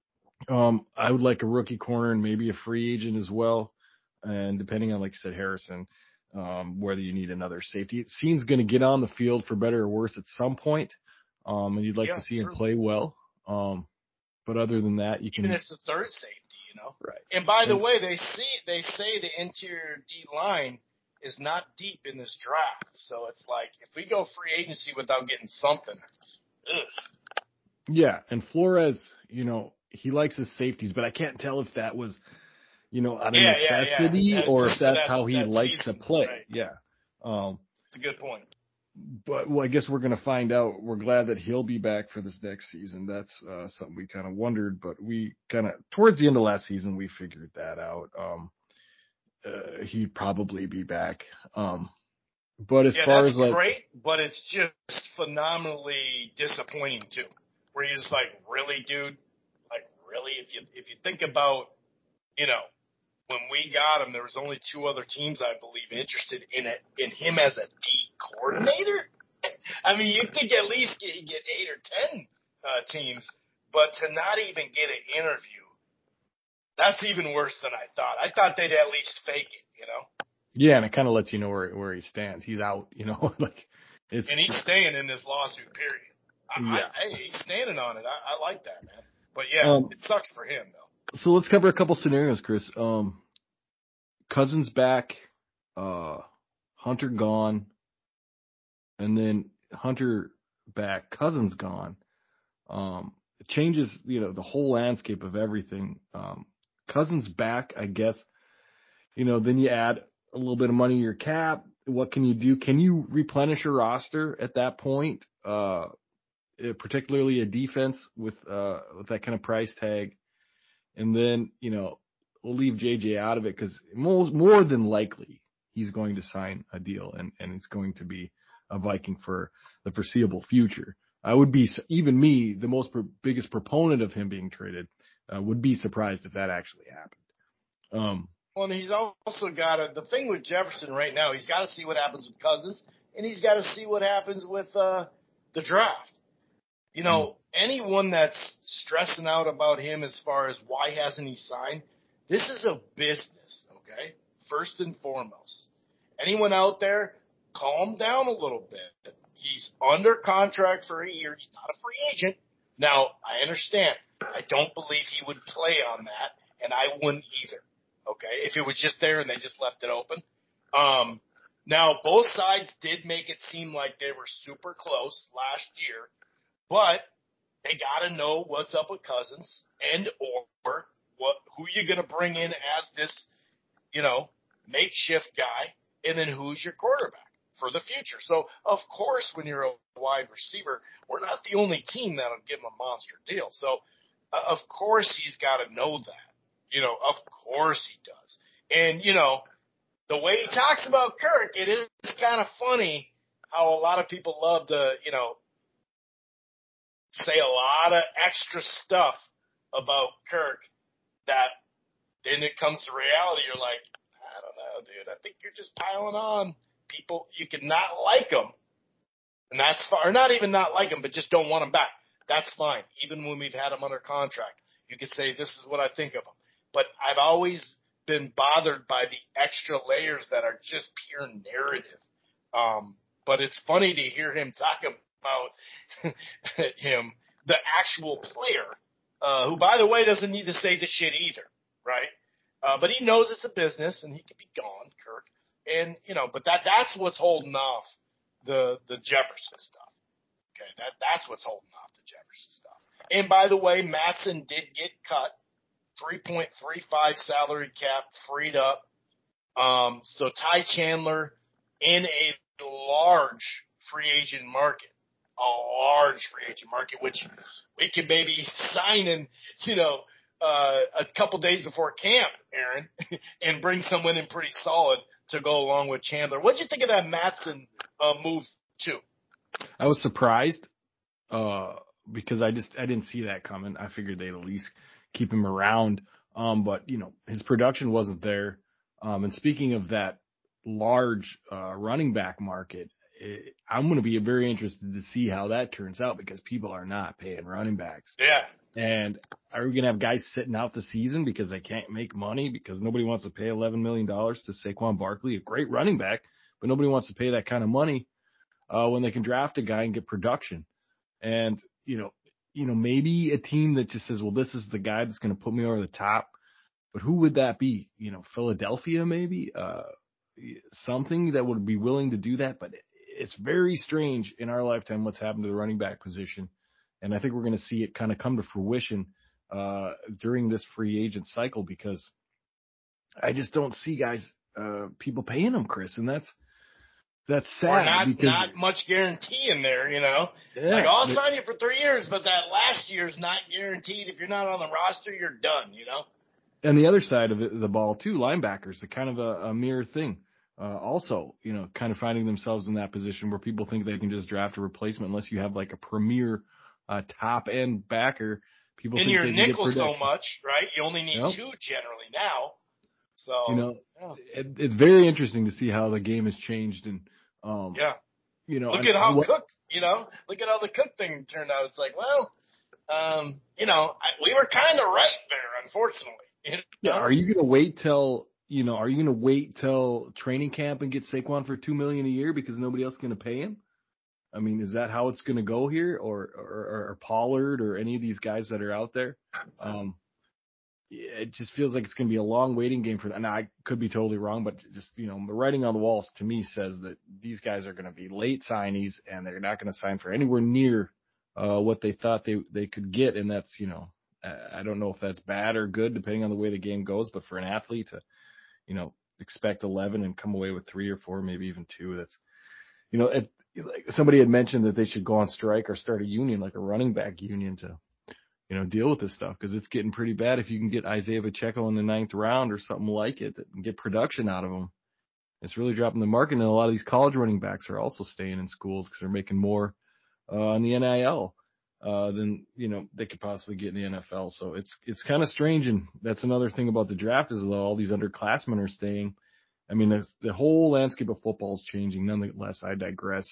I would like a rookie corner and maybe a free agent as well. And depending on, like I said, Harrison, whether you need another safety. It seems going to get on the field for better or worse at some point. And you'd like to see him play well. But other than that, you can. Even if it's a third safety, Right. And by the way, they say the interior D line is not deep in this draft. So it's like, if we go free agency without getting something, ugh. Yeah. And Flores, he likes his safeties, but I can't tell if that was, out of necessity or if that's how he likes to play. Right. Yeah. That's a good point. But I guess we're going to find out. We're glad that he'll be back for this next season. That's something we kind of wondered, but we kind of, towards the end of last season, we figured that out. He'd probably be back. But as far as like, great, but it's just phenomenally disappointing too. Where you're just like, really, dude? Like, really? If you think about, when we got him, there was only 2 other teams, I believe, interested in him as a D coordinator. I mean, you think at least get 8 or 10 teams, but to not even get an interview, that's even worse than I thought. I thought they'd at least fake it, Yeah, and it kind of lets you know where he stands. He's out, like and he's staying in this lawsuit. Period. He's standing on it. I like that, man. But yeah, it sucks for him though. So let's cover a couple scenarios, Chris. Cousins back, Hunter gone, and then Hunter back, Cousins gone. It changes, the whole landscape of everything. Cousins back, I guess, then you add a little bit of money to your cap. What can you do? Can you replenish your roster at that point? Particularly a defense with that kind of price tag. And then, we'll leave JJ out of it because more than likely he's going to sign a deal and it's going to be a Viking for the foreseeable future. I would be, even me, the biggest proponent of him being traded, would be surprised if that actually happened. Well, and he's also got the thing with Jefferson right now, he's got to see what happens with Cousins, and he's got to see what happens with the draft. Anyone that's stressing out about him as far as why hasn't he signed, this is a business, okay? First and foremost. Anyone out there, calm down a little bit. He's under contract for a year. He's not a free agent. Now, I understand. I don't believe he would play on that, and I wouldn't either, okay, if it was just there and they just left it open. Now, both sides did make it seem like they were super close last year, but they got to know what's up with Cousins and or who you're going to bring in as this, makeshift guy, and then who's your quarterback for the future. So, of course, when you're a wide receiver, we're not the only team that'll give him a monster deal. So, of course, he's got to know that. Of course he does. And, the way he talks about Kirk, it is kind of funny how a lot of people love to, say a lot of extra stuff about Kirk that then it comes to reality, you're like, I don't know, dude. I think you're just piling on people. You can not like them, and that's fine. Or not even not like them, but just don't want them back. That's fine. Even when we've had them under contract, you could say, this is what I think of them. But I've always been bothered by the extra layers that are just pure narrative. But it's funny to hear him talk about him, the actual player, who, by the way, doesn't need to say the shit either, right? But he knows it's a business, and he could be gone, Kirk. And, but that's what's holding off the Jefferson stuff. Okay, that's what's holding off the Jefferson stuff. And, by the way, Matson did get cut. 3.35 salary cap freed up. So Ty Chandler in a large free agent market, which we can maybe sign in, a couple days before camp, Aaron, and bring someone in pretty solid to go along with Chandler. What did you think of that Matson move too? I was surprised because I didn't see that coming. I figured they'd at least keep him around. But, his production wasn't there. And speaking of that large running back market, I'm going to be very interested to see how that turns out because people are not paying running backs. Yeah. And are we going to have guys sitting out the season because they can't make money because nobody wants to pay $11 million to Saquon Barkley, a great running back, but nobody wants to pay that kind of money when they can draft a guy and get production. And, maybe a team that just says, well, this is the guy that's going to put me over the top. But who would that be? Philadelphia maybe? Something that would be willing to do that. But it's very strange in our lifetime what's happened to the running back position. And I think we're going to see it kind of come to fruition during this free agent cycle because I just don't see guys, people paying them, Chris. And that's sad. Or not because, much guarantee in there, Yeah, like, I'll sign you for 3 years, but that last year's not guaranteed. If you're not on the roster, you're done, And the other side of the ball, too, linebackers, are kind of a mirror thing. Also, kind of finding themselves in that position where people think they can just draft a replacement unless you have like a premier top end backer. People and think your they can nickel get so much, right? You only need Yep. 2 generally now. So it's very interesting to see how the game has changed. And yeah, look and at how Cook, look at how the Cook thing turned out. It's like, well, we were kind of right there, unfortunately. Yeah, are you going to wait till training camp and get Saquon for $2 million a year because nobody else is going to pay him? I mean, is that how it's going to go here, or Pollard or any of these guys that are out there? It just feels like it's going to be a long waiting game for them. And I could be totally wrong, but just, the writing on the walls to me says that these guys are going to be late signees and they're not going to sign for anywhere near what they thought they could get. And that's, I don't know if that's bad or good depending on the way the game goes, but for an athlete to, expect 11 and come away with 3 or 4, maybe even 2, that's, like somebody had mentioned that they should go on strike or start a union, like a running back union to, deal with this stuff because it's getting pretty bad. If you can get Isaiah Pacheco in the 9th round or something like it and get production out of him, it's really dropping the market. And a lot of these college running backs are also staying in schools because they're making more on the NIL than, they could possibly get in the NFL. So it's kind of strange. And that's another thing about the draft is all these underclassmen are staying. I mean, the whole landscape of football is changing. Nonetheless, I digress.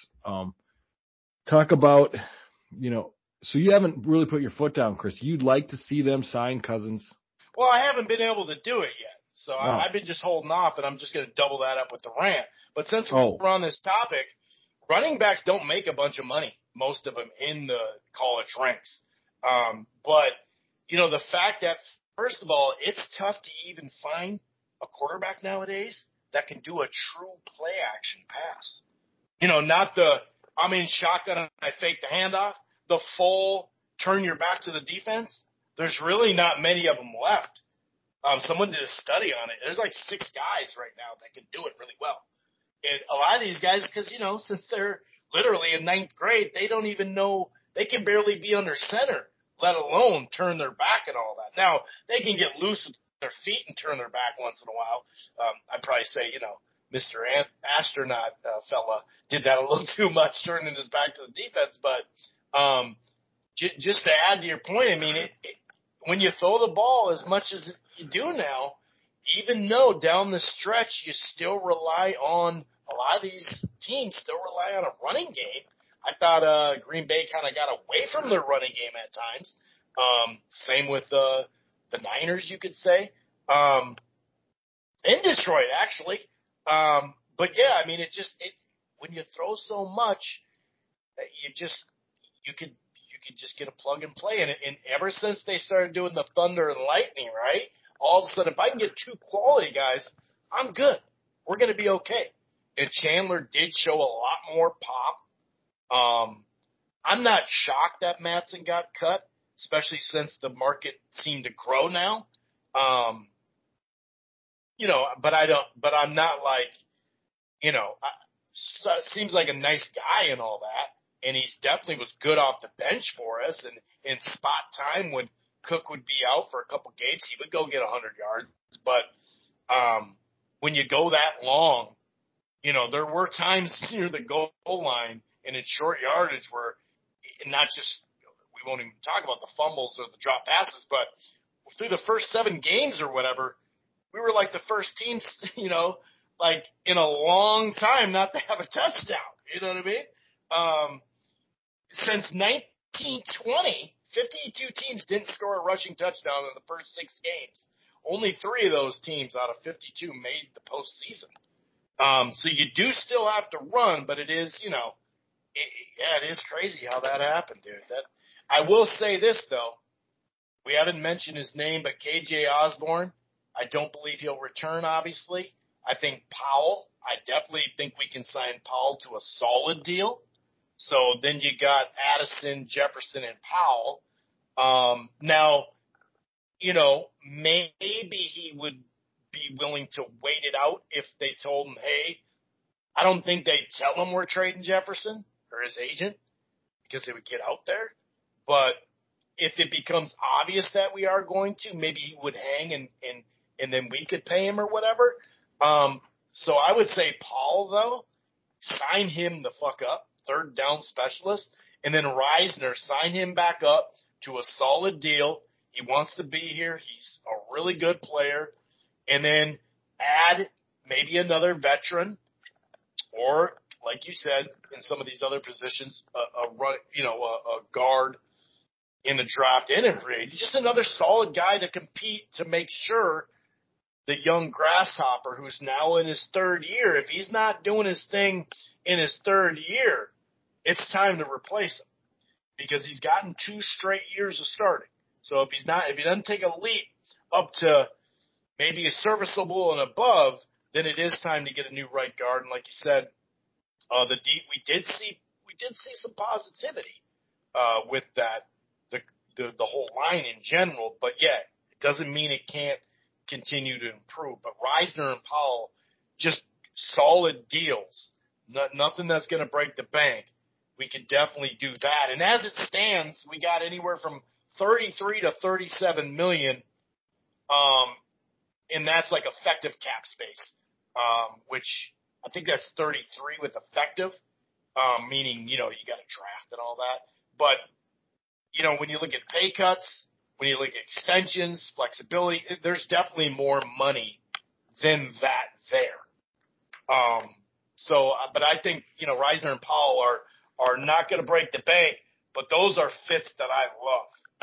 Talk about, so you haven't really put your foot down, Chris. You'd like to see them sign Cousins. Well, I haven't been able to do it yet. So I've been just holding off, and I'm just going to double that up with the rant. But since we're on this topic, running backs don't make a bunch of money, most of them in the college ranks. But, the fact that, first of all, it's tough to even find a quarterback nowadays that can do a true play action pass. Not shotgun and I fake the handoff, the full turn your back to the defense. There's really not many of them left. Someone did a study on it. There's like 6 guys right now that can do it really well. And a lot of these guys, because, since they're literally in 9th grade, they don't even know, they can barely be under center, let alone turn their back and all that. Now, they can get loose with their feet and turn their back once in a while. I'd probably say, Mr. Astronaut fella did that a little too much, turning his back to the defense. But just to add to your point, I mean, when you throw the ball as much as you do now, even though down the stretch you still rely on, a lot of these teams still rely on a running game. I thought Green Bay kind of got away from their running game at times. Same with the Niners, you could say. In Detroit, actually. But yeah, I mean, when you throw so much, you could just get a plug and play. And ever since they started doing the Thunder and Lightning, right? All of a sudden, if I can get 2 quality guys, I'm good. We're going to be okay. And Chandler did show a lot more pop. I'm not shocked that Mattson got cut, especially since the market seemed to grow now. But I'm not like, seems like a nice guy and all that. And he's definitely was good off the bench for us. And in spot time when Cook would be out for a couple games, he would go get 100 yards. But when you go that long, there were times near the goal line and in short yardage where not just, we won't even talk about the fumbles or the drop passes, but through the first 7 games or whatever, we were like the first team, like in a long time not to have a touchdown. You know what I mean? Since 1920, 52 teams didn't score a rushing touchdown in the first 6 games. Only 3 of those teams out of 52 made the postseason. So you do still have to run, but it is, it is crazy how that happened, dude. I will say this, though. We haven't mentioned his name, but KJ Osborne, I don't believe he'll return, obviously. I think Powell, I definitely think we can sign Powell to a solid deal. So then you got Addison, Jefferson, and Powell. Now, maybe he would be willing to wait it out if they told him, hey, I don't think they'd tell him we're trading Jefferson or his agent because it would get out there. But if it becomes obvious that we are going to, maybe he would hang and then we could pay him or whatever. So I would say Paul, though, sign him the fuck up, third down specialist, and then Reisner, sign him back up to a solid deal. He wants to be here. He's a really good player. And then add maybe another veteran or, like you said, in some of these other positions, a guard in the draft and in free agency. Just another solid guy to compete to make sure the young grasshopper who's now in his 3rd year, if he's not doing his thing in his 3rd year, it's time to replace him because he's gotten 2 straight years of starting. So if he doesn't take a leap up to maybe a serviceable and above, then it is time to get a new right guard. And like you said, we did see some positivity with that, the whole line in general. But yeah, it doesn't mean it can't continue to improve. But Reisner and Powell, just solid deals, nothing that's going to break the bank. We could definitely do that. And as it stands, we got anywhere from 33 to 37 million. And that's like effective cap space, which I think that's 33 with effective, meaning, you got to draft and all that. But, when you look at pay cuts, when you look at extensions, flexibility, there's definitely more money than that there. But I think, Reisner and Powell are not going to break the bank, but those are fits that I love.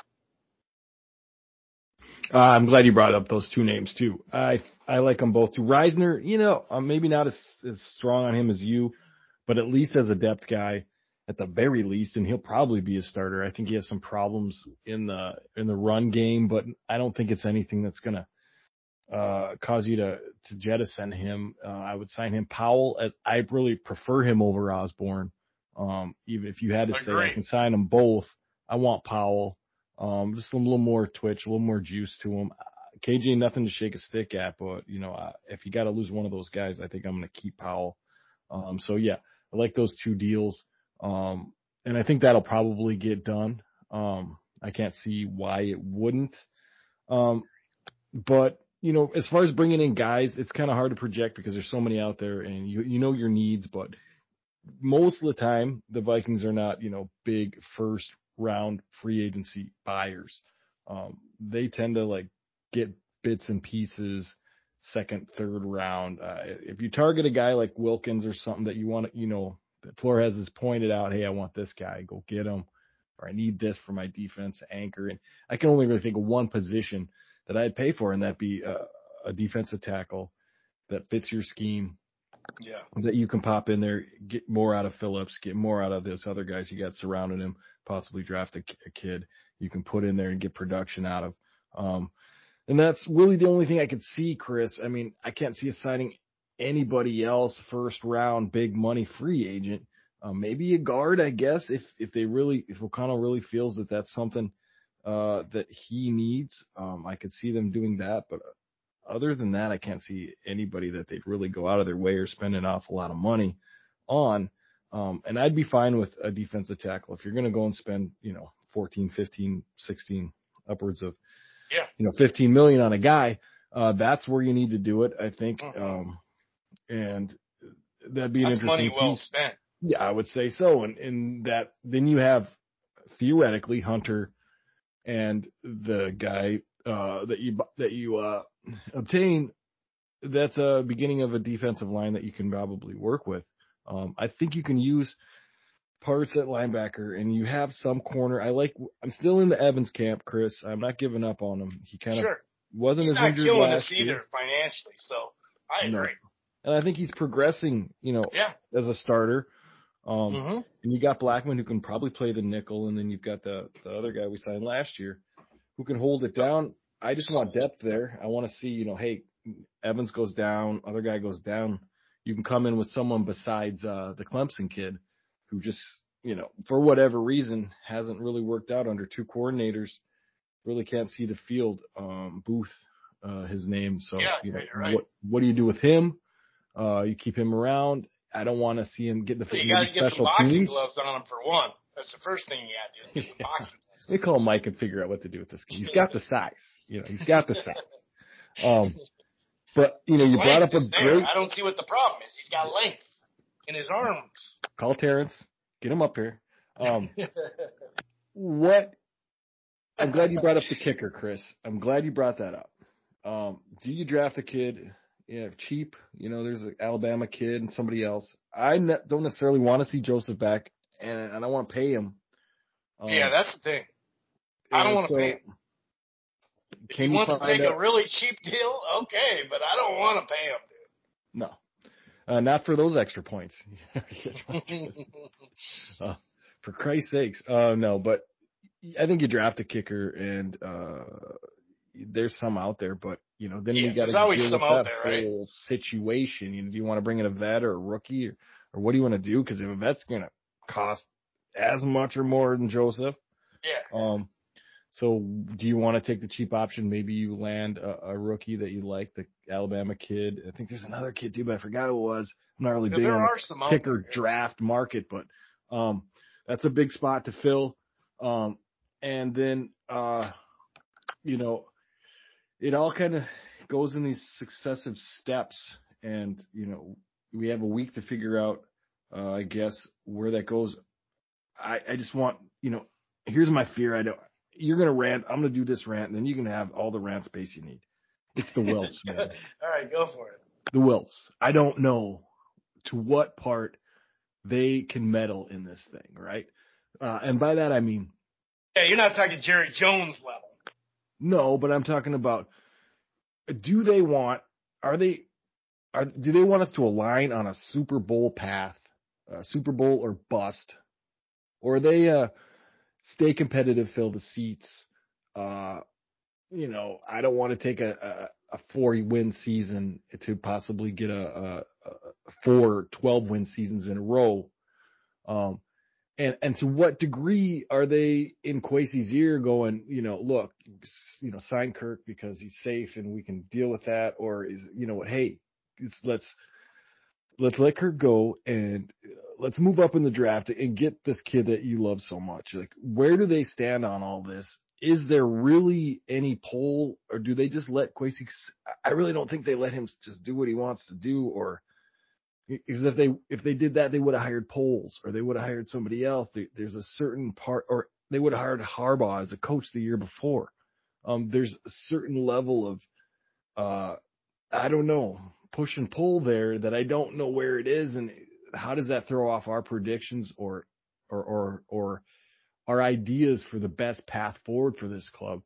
I'm glad you brought up those 2 names too. I like them both too. Reisner, maybe not as strong on him as you, but at least as a depth guy at the very least, and he'll probably be a starter. I think he has some problems in the run game, but I don't think it's anything that's going to cause you to jettison him. I would sign him. Powell, as I really prefer him over Osborne. Even if you had to say I can sign them both, I want Powell. Just a little more twitch, a little more juice to him. KJ, nothing to shake a stick at, but if you got to lose one of those guys, I think I'm going to keep Powell. So yeah, I like those 2 deals. And I think that'll probably get done. I can't see why it wouldn't. But as far as bringing in guys, it's kind of hard to project because there's so many out there and you know your needs, but most of the time the Vikings are not, big first round free agency buyers. They tend to get bits and pieces, 2nd, 3rd round. If you target a guy like Wilkins or something that you want to, that Flores has pointed out, hey, I want this guy, go get him, or I need this for my defense anchor. And I can only really think of one position that I'd pay for, and that'd be a defensive tackle that fits your scheme. Yeah. That you can pop in there, get more out of Phillips, get more out of those other guys you got surrounding him, possibly draft a kid you can put in there and get production out of. And that's really the only thing I could see, Chris. I mean, I can't see us signing anybody else 1st round, big money free agent. Maybe a guard, I guess, if O'Connell really feels that that's something that he needs. I could see them doing that, but other than that, I can't see anybody that they'd really go out of their way or spend an awful lot of money on. And I'd be fine with a defensive tackle. If you're going to go and spend, 14, 15, 16, upwards of, 15 million on a guy, that's where you need to do it, I think. And that'd be an interesting money well piece. spent. Yeah, I would say so. And that, then you have theoretically Hunter and the guy, that you obtain, that's a beginning of a defensive line that you can probably work with. I think you can use parts at linebacker, and you have some corner. I'm still in the Evans camp, Chris. I'm not giving up on him. He kind of wasn't as injured last year. He's not killing us either financially, so I agree. And I think he's progressing, as a starter. And you got Blackman, who can probably play the nickel, and then you've got the other guy we signed last year who can hold it down. I just want depth there. I want to see, hey, Evans goes down, other guy goes down. You can come in with someone besides the Clemson kid who just, for whatever reason hasn't really worked out under two coordinators, really can't see the field. Booth, his name. So, right. What do you do with him? You keep him around. I don't want to see him get the you got to get some boxing gloves on him for one. That's the first thing you got to do is get the boxing gloves. We call Mike and figure out what to do with this kid. He's got the size. He's got the size. But, you brought up a great... I don't see what the problem is. He's got length in his arms. Call Terrence. Get him up here. I'm glad you brought up the kicker, Chris. I'm glad you brought that up. Do you draft a kid cheap? There's an Alabama kid and somebody else. I don't necessarily want to see Joseph back, and I don't want to pay him. That's the thing. I don't want to pay him. If he wants to take a really cheap deal, okay, but I don't want to pay him, dude. No. Not for those extra points. For Christ's sakes. No, but I think you draft a kicker, and there's some out there, but, then we got to deal with that whole situation. Do you want to bring in a vet or a rookie, or what do you want to do? Because if a vet's going to cost as much or more than Joseph. Yeah. So do you want to take the cheap option? Maybe you land a rookie that you like, the Alabama kid. I think there's another kid too, but I forgot who it was. I'm not really big on the kicker draft market, but that's a big spot to fill. And then, it all kind of goes in these successive steps, and, we have a week to figure out, I guess, where that goes. I just want, here's my fear. You're going to rant. I'm going to do this rant, and then you can have all the rant space you need. It's the Wilfs, man. All right, go for it. The Wilfs. I don't know to what part they can meddle in this thing, right? And by that, I mean... Yeah, you're not talking Jerry Jones level. No, but I'm talking about, do they want us to align on a Super Bowl path, Super Bowl or bust? Or are they stay competitive, fill the seats? I don't want to take a 4-win season to possibly get a 4 12-win seasons in a row. And to what degree are they in Kwesi's ear going, look, sign Kirk because he's safe and we can deal with that? Or is, hey, let's let Kirk go and let's move up in the draft and get this kid that you love so much. Like, where do they stand on all this? Is there really any pull, or do they just let Kwesi? I really don't think they let him just do what he wants to do, or because if they did that, they would have hired Poles, or they would have hired somebody else. There's a certain part, or they would have hired Harbaugh as a coach the year before. There's a certain level of, I don't know, push and pull there that I don't know where it is, and how does that throw off our predictions or our ideas for the best path forward for this club?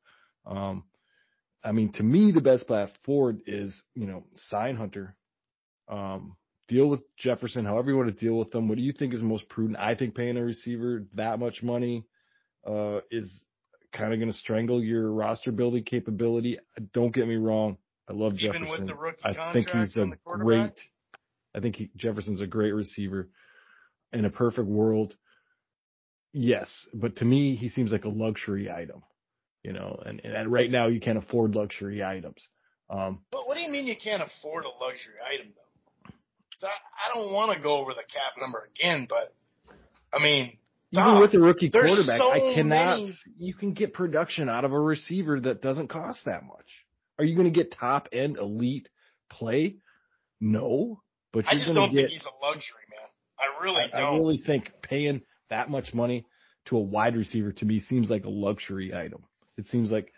To me, the best path forward is, sign Hunter, deal with Jefferson, however you want to deal with them. What do you think is most prudent? I think paying a receiver that much money is kind of going to strangle your roster building capability. Don't get me wrong. I love Jefferson. Even with the rookie I think he's Jefferson's a great receiver. In a perfect world, yes. But to me, he seems like a luxury item, and right now you can't afford luxury items. But what do you mean you can't afford a luxury item, though? I don't want to go over the cap number again, but even with a rookie quarterback, you can get production out of a receiver that doesn't cost that much. Are you going to get top end elite play? No, but I just don't think he's a luxury, man. I really don't. I really think paying that much money to a wide receiver to me seems like a luxury item. It seems like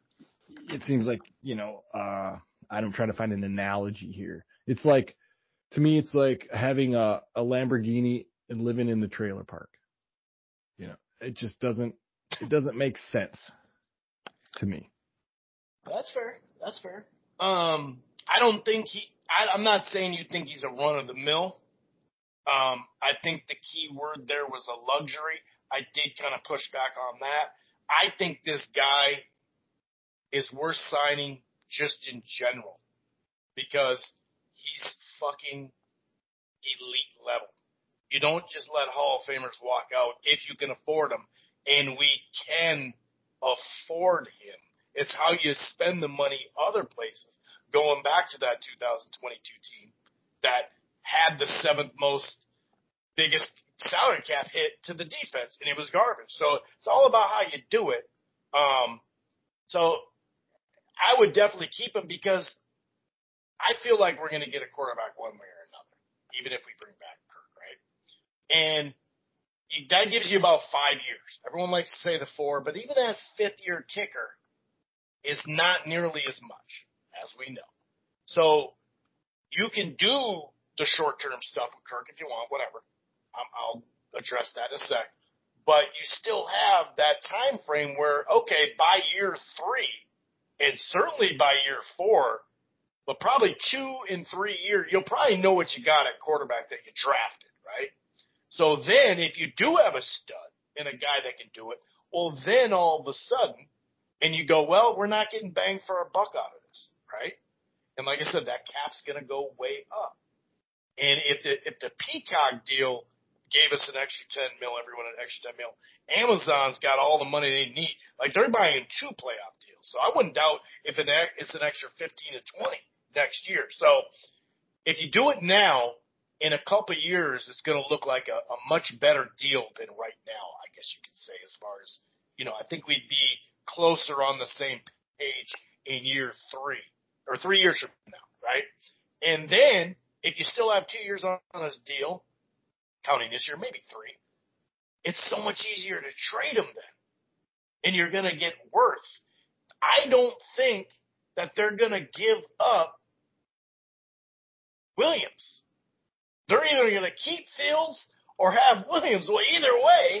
I'm trying to find an analogy here. It's like To me, it's like having a Lamborghini and living in the trailer park. You know, it just doesn't make sense to me. That's fair. That's fair. I don't think I'm not saying you think he's a run of the mill. I think the key word there was a luxury. I did kind of push back on that. I think this guy is worth signing just in general because he's fucking elite level. You don't just let Hall of Famers walk out if you can afford them, and we can afford him. It's how you spend the money other places. Going back to that 2022 team that had the seventh most biggest salary cap hit to the defense, and it was garbage. So it's all about how you do it. So I would definitely keep him because I feel like we're going to get a quarterback one way or another, even if we bring back Kirk, right? And that gives you about 5 years. Everyone likes to say the 4, but even that fifth-year kicker is not nearly as much, as we know. So you can do the short-term stuff with Kirk if you want, whatever. I'll address that in a sec. But you still have that time frame where, okay, by year 3, and certainly by year 4, but probably 2 and 3 years, you'll probably know what you got at quarterback that you drafted, right? So then if you do have a stud and a guy that can do it, well, then all of a sudden, and you go, well, we're not getting bang for our buck out of this, right? And like I said, that cap's going to go way up. And if the Peacock deal gave us an extra 10 mil, everyone an extra 10 mil, Amazon's got all the money they need. Like they're buying 2 playoff deals. So I wouldn't doubt if it's an extra 15 to 20 next year. So if you do it now, in a couple of years, it's going to look like a much better deal than right now, I guess you could say, as far as, I think we'd be closer on the same page in year 3 or 3 years from now, right? And then if you still have 2 years on this deal, counting this year, maybe 3, it's so much easier to trade them then. And you're going to get worth. I don't think that they're going to give up Williams. They're either going to keep Fields or have Williams. Well, either way,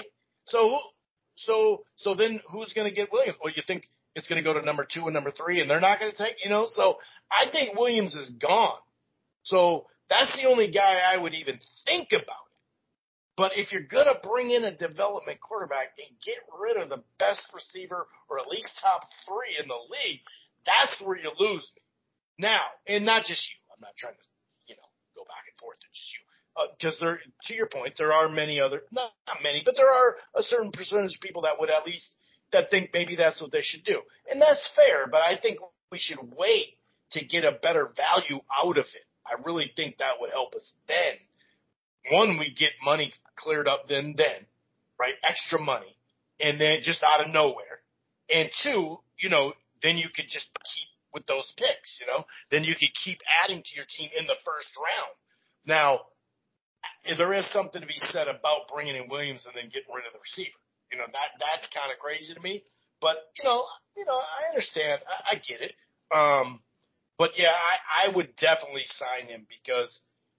so then who's going to get Williams? Well, you think it's going to go to number 2 and number 3, and they're not going to take, So I think Williams is gone. So that's the only guy I would even think about it. But if you're going to bring in a development quarterback and get rid of the best receiver or at least top 3 in the league, that's where you lose me. Now, and not just you. I'm not trying to, go back and forth. It's just you. Because to your point, there are many other, not many, but there are a certain percentage of people that would at least, that think maybe that's what they should do. And that's fair, but I think we should wait to get a better value out of it. I really think that would help us then. One, we get money cleared up then, right? Extra money. And then just out of nowhere. And 2, then you could just keep with those picks, Then you could keep adding to your team in the first round. Now, there is something to be said about bringing in Williams and then getting rid of the receiver. That's kind of crazy to me. But, I understand. I get it. But, yeah, I would definitely sign him because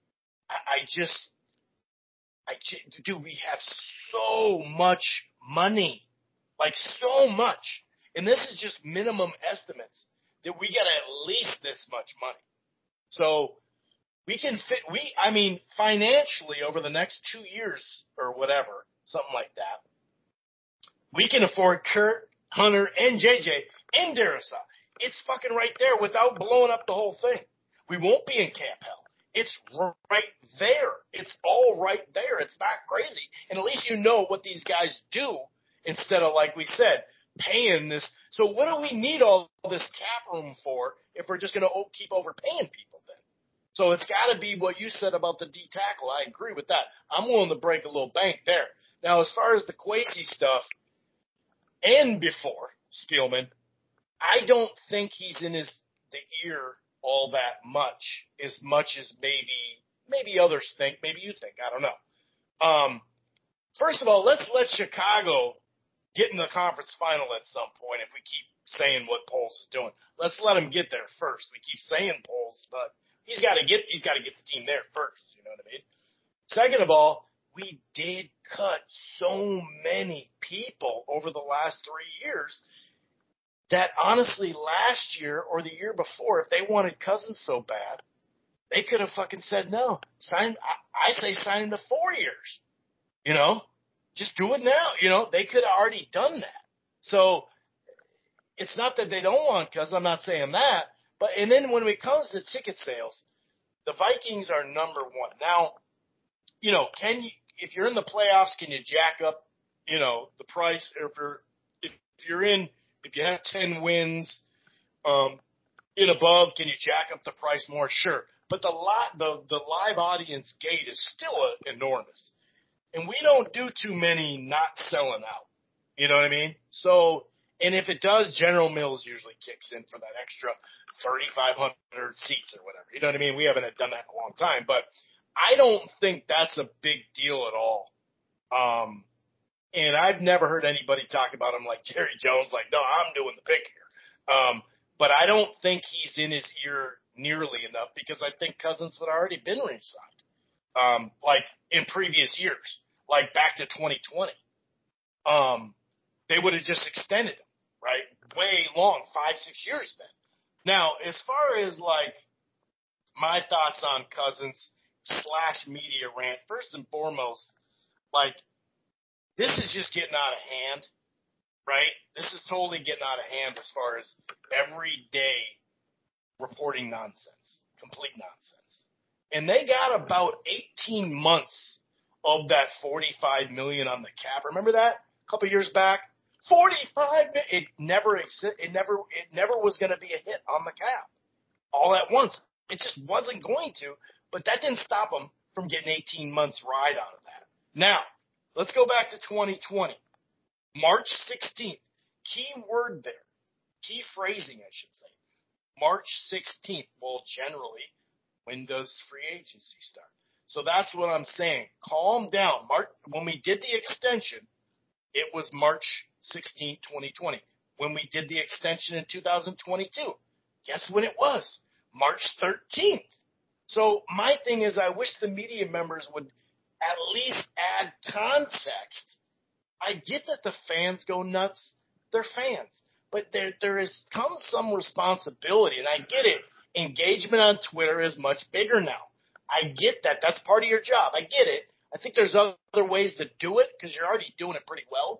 dude, we have so much money, like so much. And this is just minimum estimates that we got at least this much money. So we can financially over the next 2 years or whatever, something like that, we can afford Kurt, Hunter, and JJ, and Darrisaw. It's fucking right there without blowing up the whole thing. We won't be in cap hell. It's right there. It's all right there. It's not crazy. And at least you know what these guys do instead of, like we said, paying this. So what do we need all this cap room for if we're just going to keep overpaying people then? So it's got to be what you said about the D tackle. I agree with that. I'm willing to break a little bank there. Now, as far as the Kwesi stuff and before Spielman, I don't think he's in the ear all that much as maybe others think, maybe you think, I don't know. First of all, let's let Chicago get in the conference final at some point if we keep saying what Poles is doing. Let's let him get there first. We keep saying Poles, but He's got to get the team there first. You know what I mean? Second of all, we did cut so many people over the last 3 years that honestly last year or the year before, if they wanted Cousins so bad, they could have fucking said no. I say sign him to 4 years. You know, just do it now. You know, they could have already done that. So it's not that they don't want Cousins. I'm not saying that. But and then when it comes to ticket sales, the Vikings are number one. Now, you know, if you're in the playoffs, can you jack up, you know, the price? Or if you have 10 wins, and above, can you jack up the price more? Sure. But the live audience gate is still enormous. And we don't do too many not selling out. You know what I mean? So, and if it does, General Mills usually kicks in for that extra 3,500 seats or whatever. You know what I mean? We haven't done that in a long time. But I don't think that's a big deal at all. And I've never heard anybody talk about him like Jerry Jones, like, no, I'm doing the pick here. But I don't think he's in his ear nearly enough because I think Cousins would have already been re-signed, like in previous years, like back to 2020. They would have just extended him, right? Way long, 5-6 years then. Now, as far as like my thoughts on Cousins / media rant, first and foremost, like this is just getting out of hand. Right? This is totally getting out of hand as far as everyday reporting nonsense, complete nonsense. And they got about 18 months of that $45 million on the cap. Remember that a couple of years back? 45 million. It never was going to be a hit on the cap all at once. It just wasn't going to. But that didn't stop them from getting 18 months ride out of that. Now, let's go back to 2020. March 16th, key word there, key phrasing, I should say. March 16th. Well, generally, when does free agency start? So that's what I'm saying. Calm down. When we did the extension, it was March 16th, 2020. When we did the extension in 2022, guess when it was? March 13th. So my thing is I wish the media members would at least add context. I get that the fans go nuts. They're fans. But there comes some responsibility, and I get it. Engagement on Twitter is much bigger now. I get that. That's part of your job. I get it. I think there's other ways to do it because you're already doing it pretty well,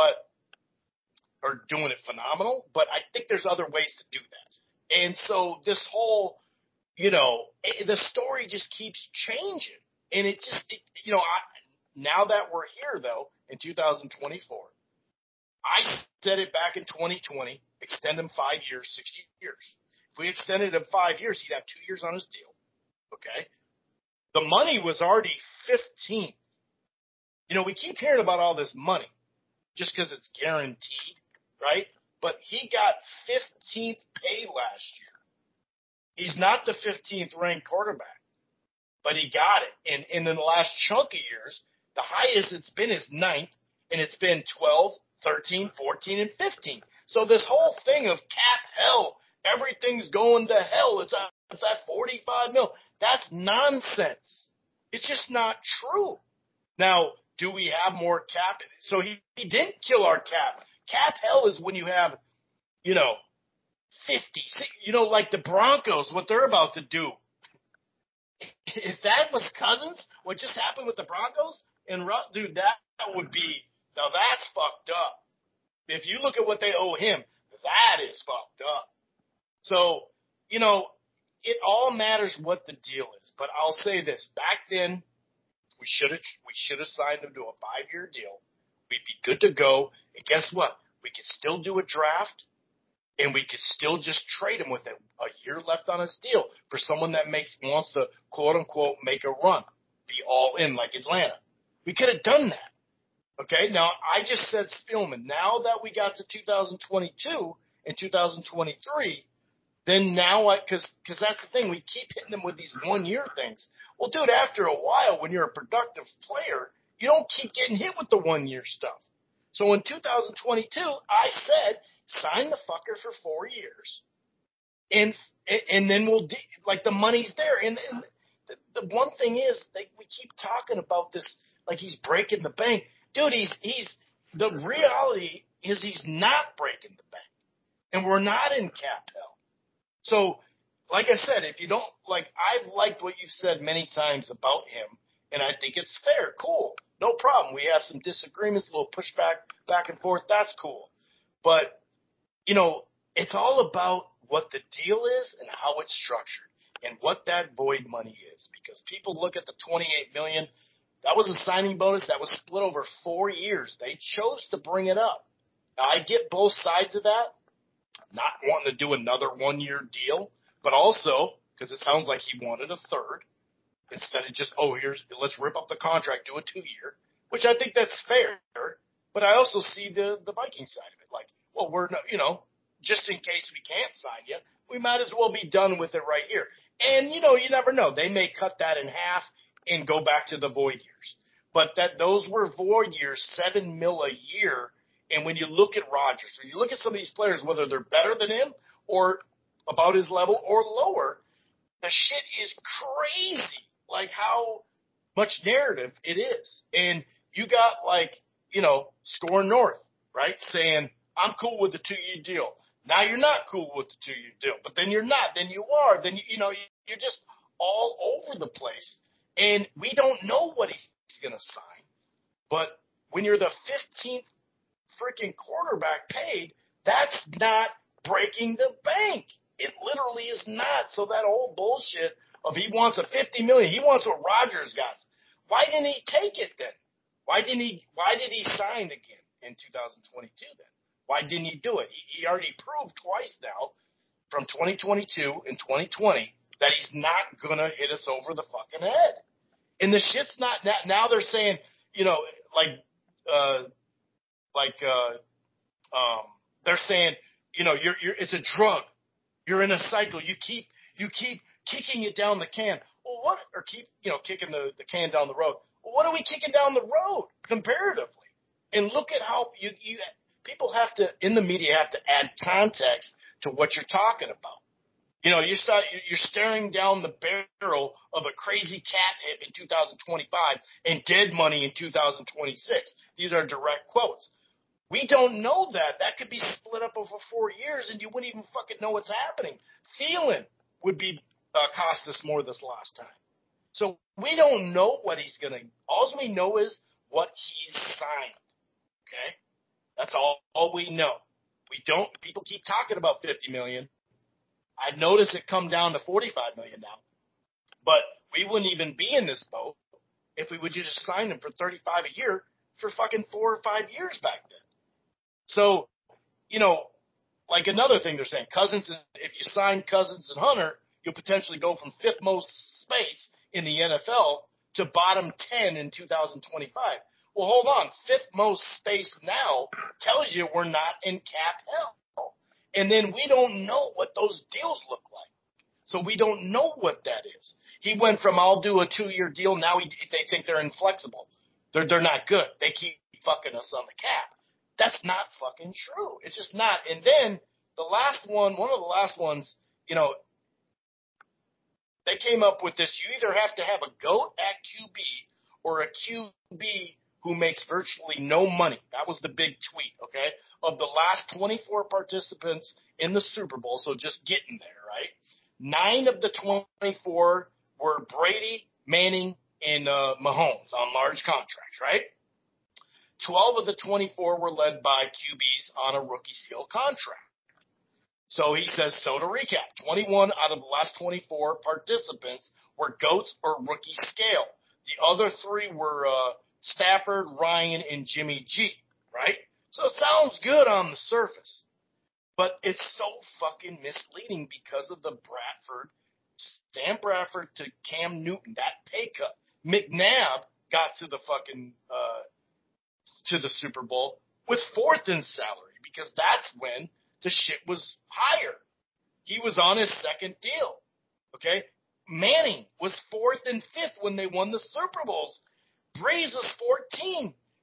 or doing it phenomenal. But I think there's other ways to do that. And so this whole, the story just keeps changing. And now that we're here, though, in 2024, I said it back in 2020, extend him 5 years, 60 years. If we extended him 5 years, he'd have 2 years on his deal. Okay? The money was already 15. We keep hearing about all this money just because it's guaranteed, right? But he got 15th pay last year. He's not the 15th ranked quarterback, but he got it. And in the last chunk of years, the highest it's been is 9th, and it's been 12, 13, 14, and 15. So this whole thing of cap hell, everything's going to hell. It's at 45 mil. That's nonsense. It's just not true. Now, do we have more cap? So he didn't kill our cap. Cap hell is when you have, 50, like the Broncos, what they're about to do. If that was Cousins, what just happened with the Broncos, and dude, that would be, now that's fucked up. If you look at what they owe him, that is fucked up. So, it all matters what the deal is. But I'll say this, back then, we should have signed him to a 5-year deal. We'd be good to go. And guess what? We could still do a draft, and we could still just trade him with a year left on his deal for someone that wants to, quote unquote, make a run, be all in like Atlanta. We could have done that. Okay, now I just said Spielman. Now that we got to 2022 and 2023, then now because that's the thing, we keep hitting them with these 1-year things. Well, dude, after a while, when you're a productive player, you don't keep getting hit with the 1-year stuff. So in 2022, I said, sign the fucker for 4 years. and then like the money's there. And the one thing is that we keep talking about this like he's breaking the bank, dude. The reality is he's not breaking the bank, and we're not in cap hell. So, like I said, if you don't like, I've liked what you've said many times about him, and I think it's fair. Cool, no problem. We have some disagreements, a little pushback, back and forth. That's cool, but it's all about what the deal is and how it's structured and what that void money is. Because people look at the $28 million. That was a signing bonus that was split over 4 years. They chose to bring it up. Now, I get both sides of that, not wanting to do another 1-year deal, but also because it sounds like he wanted a third instead of just, let's rip up the contract, do a 2-year, which I think that's fair. But I also see the Viking side of it. Like, well, we're not, just in case we can't sign you, we might as well be done with it right here. And, you never know. They may cut that in half and go back to the void years. But those were void years, $7 million a year. And when you look at Rodgers, or you look at some of these players, whether they're better than him or about his level or lower, the shit is crazy, like how much narrative it is. And you got Score North, right, saying, I'm cool with the 2-year deal. Now you're not cool with the 2-year deal, but then you're not, then you are, then you're just all over the place. And we don't know what he's going to sign. But when you're the 15th freaking quarterback paid, that's not breaking the bank. It literally is not. So that whole bullshit of he wants a $50 million, he wants what Rodgers got. Why didn't he take it then? Why did he sign again in 2022 then? Why didn't he do it? He already proved twice now from 2022 and 2020 that he's not going to hit us over the fucking head. And the shit's not – now they're saying, they're saying, you're it's a drug. You're in a cycle. You keep kicking it down the can. Well, what – or keep, kicking the can down the road. Well, what are we kicking down the road comparatively? And look at how you people have to, in the media, have to add context to what you're talking about. You're staring down the barrel of a crazy cat hit in 2025 and dead money in 2026. These are direct quotes. We don't know that. That could be split up over 4 years, and you wouldn't even fucking know what's happening. Thielen would be cost us more this last time. So we don't know what he's going to – all we know is what he's signed, okay? That's all we know. We don't – people keep talking about $50 million. I'd notice it come down to $45 million now. But we wouldn't even be in this boat if we would just sign him for $35 a year for fucking 4 or 5 years back then. So, like another thing they're saying, Cousins, if you sign Cousins and Hunter, you'll potentially go from 5th most space in the NFL to bottom 10 in 2025. Well, hold on. 5th most space now tells you we're not in cap hell. And then we don't know what those deals look like. So we don't know what that is. He went from I'll do a 2-year deal. Now they think they're inflexible. They're not good. They keep fucking us on the cap. That's not fucking true. It's just not. And then the last one, one of the last ones, they came up with this. You either have to have a GOAT at QB or a QB who makes virtually no money. That was the big tweet, okay? Of the last 24 participants in the Super Bowl, so just getting there, right? 9 of the 24 were Brady, Manning, and Mahomes on large contracts, right? 12 of the 24 were led by QBs on a rookie scale contract. So he says, so to recap, 21 out of the last 24 participants were GOATs or rookie scale. The other 3 were Stafford, Ryan, and Jimmy G, right? So it sounds good on the surface, but it's so fucking misleading because of the Sam Bradford to Cam Newton, that pay cut. McNabb got to the fucking to the Super Bowl with 4th in salary because that's when the shit was higher. He was on his 2nd deal, okay? Manning was 4th and 5th when they won the Super Bowls. Breeze was 14.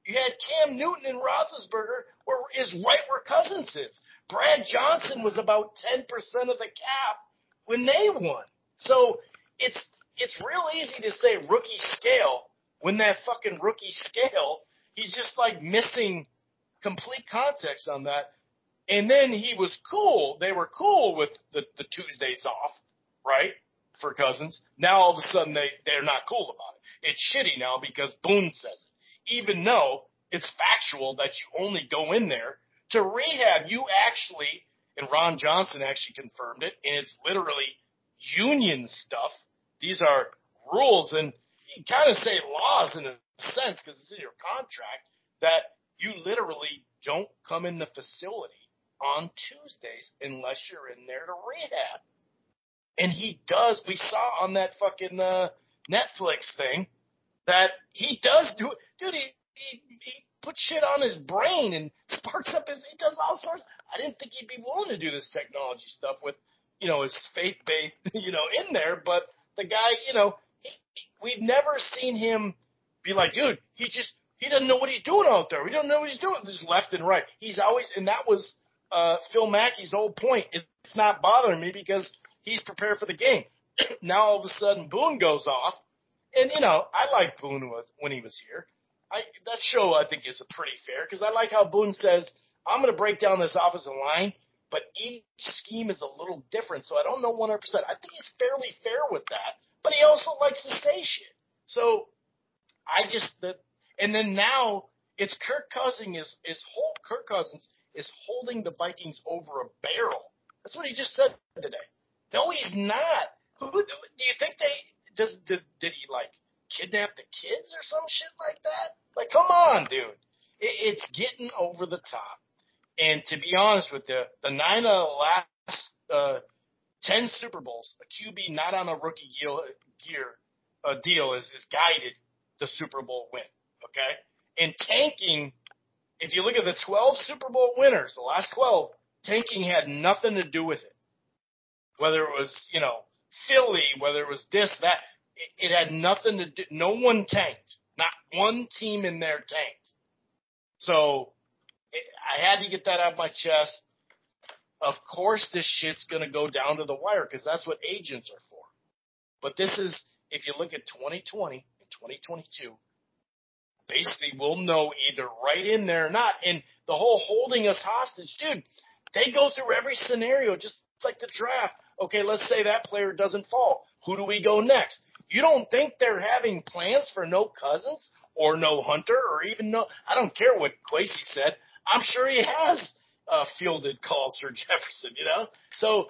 You had Cam Newton and Roethlisberger is right where Cousins is. Brad Johnson was about 10% of the cap when they won. So it's real easy to say rookie scale when that fucking rookie scale, he's just like missing complete context on that. And then he was cool. They were cool with the Tuesdays off, right, for Cousins. Now all of a sudden they're not cool about it. It's shitty now because Boone says it. Even though it's factual that you only go in there to rehab. You actually, and Ron Johnson actually confirmed it, and it's literally union stuff. These are rules, and you kind of say laws in a sense because it's in your contract that you literally don't come in the facility on Tuesdays unless you're in there to rehab. And he does. We saw on that fucking Netflix thing that he does do it. Dude, he puts shit on his brain and sparks up he does all sorts. I didn't think he'd be willing to do this technology stuff with, his faith-based, in there. But the guy, we've never seen him be like, dude, he doesn't know what he's doing out there. We don't know what he's doing. Just left and right. He's always, and that was Phil Mackey's whole point. It's not bothering me because he's prepared for the game. Now all of a sudden Boone goes off. And, I liked Boone when he was here. That show, I think, is pretty fair because I like how Boone says, I'm going to break down this offensive line, but each scheme is a little different, so I don't know 100%. I think he's fairly fair with that, but he also likes to say shit. So and then now it's Kirk Cousins is holding the Vikings over a barrel. That's what he just said today. No, he's not. Do you think did he kidnap the kids or some shit like that? Like, come on, dude. It's getting over the top. And to be honest with you, the 9 of the last 10 Super Bowls, a QB not on a rookie deal is guided the Super Bowl win, okay? And tanking, if you look at the 12 Super Bowl winners, the last 12, tanking had nothing to do with it. Whether it was, Philly, whether it was this, that, it had nothing to do. No one tanked. Not one team in there tanked. So I had to get that out of my chest. Of course, this shit's going to go down to the wire because that's what agents are for. But this is, if you look at 2020 and 2022, basically we'll know either right in there or not. And the whole holding us hostage, dude, they go through every scenario just like the draft. Okay, let's say that player doesn't fall. Who do we go next? You don't think they're having plans for no Cousins or no Hunter or even I don't care what Kwesi said. I'm sure he has fielded calls for Jefferson, So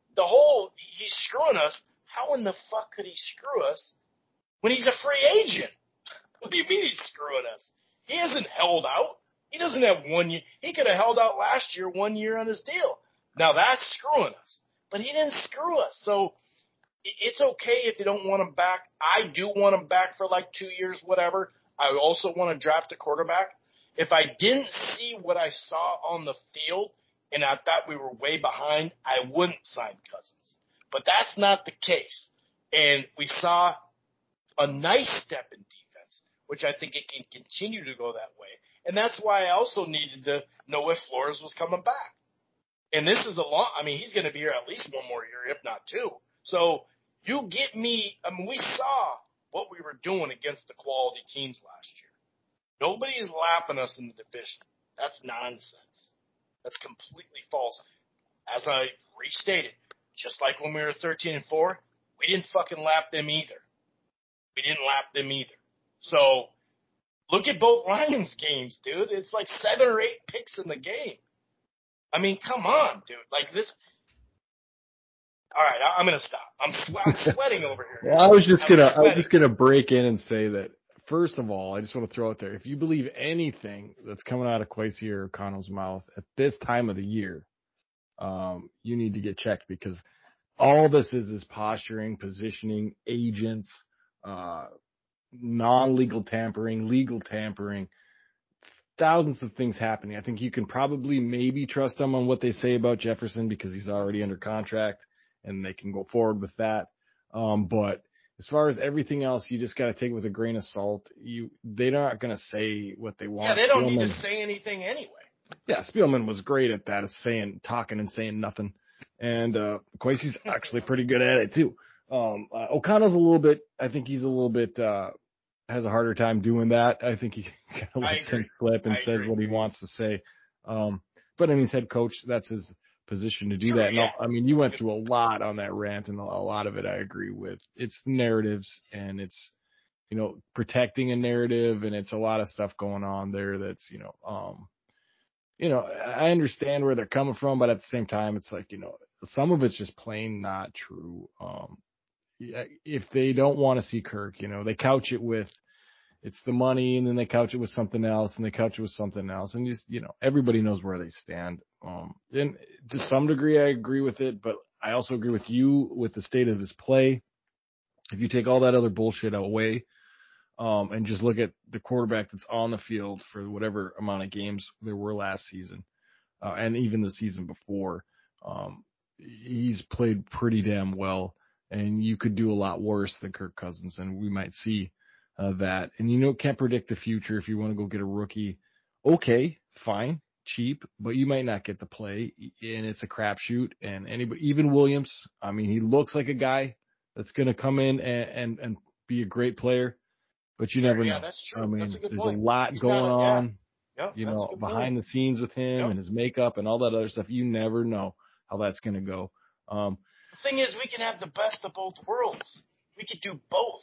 he's screwing us. How in the fuck could he screw us when he's a free agent? What do you mean he's screwing us? He hasn't held out. He doesn't have 1 year. He could have held out last year, 1 year on his deal. Now that's screwing us. But he didn't screw us. So it's okay if you don't want him back. I do want him back for 2 years, whatever. I also want to draft a quarterback. If I didn't see what I saw on the field and I thought we were way behind, I wouldn't sign Cousins. But that's not the case. And we saw a nice step in defense, which I think it can continue to go that way. And that's why I also needed to know if Flores was coming back. And this is he's going to be here at least 1 more year, if not 2. So you get me, we saw what we were doing against the quality teams last year. Nobody's lapping us in the division. That's nonsense. That's completely false. As I restated, just like when we were 13-4, we didn't fucking lap them either. So look at both Lions games, dude. It's 7 or 8 picks in the game. Come on, dude. This. All right, I'm gonna stop. I'm sweating over here. Well, I was just gonna break in and say that. First of all, I just want to throw out there, if you believe anything that's coming out of Kwesi or Connell's mouth at this time of the year, you need to get checked because all this is posturing, positioning, agents, non-legal tampering, legal tampering, thousands of things happening. I think you can probably maybe trust them on what they say about Jefferson because he's already under contract and they can go forward with that. But as far as everything else, you just got to take it with a grain of salt. They're not going to say what they want. Yeah, they don't need to say anything anyway. Yeah, Spielman was great at that, talking and saying nothing. And Kwesi's actually pretty good at it too. O'Connell's I think he's a little bit has a harder time doing that. I think he kind of lets him slip and says what he wants to say. But I mean, he's head coach. That's his position to do that. Yeah. And you went through a lot on that rant, and a lot of it I agree with. It's narratives, and it's, protecting a narrative, and it's a lot of stuff going on there that's, I understand where they're coming from, but at the same time, it's like, some of it's just plain not true. If they don't want to see Kirk, they couch it with it's the money, and then they couch it with something else, and they couch it with something else, and just, everybody knows where they stand. And to some degree, I agree with it, but I also agree with you with the state of his play. If you take all that other bullshit away, and just look at the quarterback that's on the field for whatever amount of games there were last season, and even the season before, he's played pretty damn well, and you could do a lot worse than Kirk Cousins, and we might see that. And can't predict the future. If you want to go get a rookie, okay, fine, cheap, but you might not get the play, and it's a crapshoot. And even Williams, I mean, he looks like a guy that's going to come in and be a great player. But you never know. Yeah, that's true. I mean, there's a lot going on, behind the scenes with him and his makeup and all that other stuff. You never know how that's going to go. The thing is, we can have the best of both worlds. We could do both.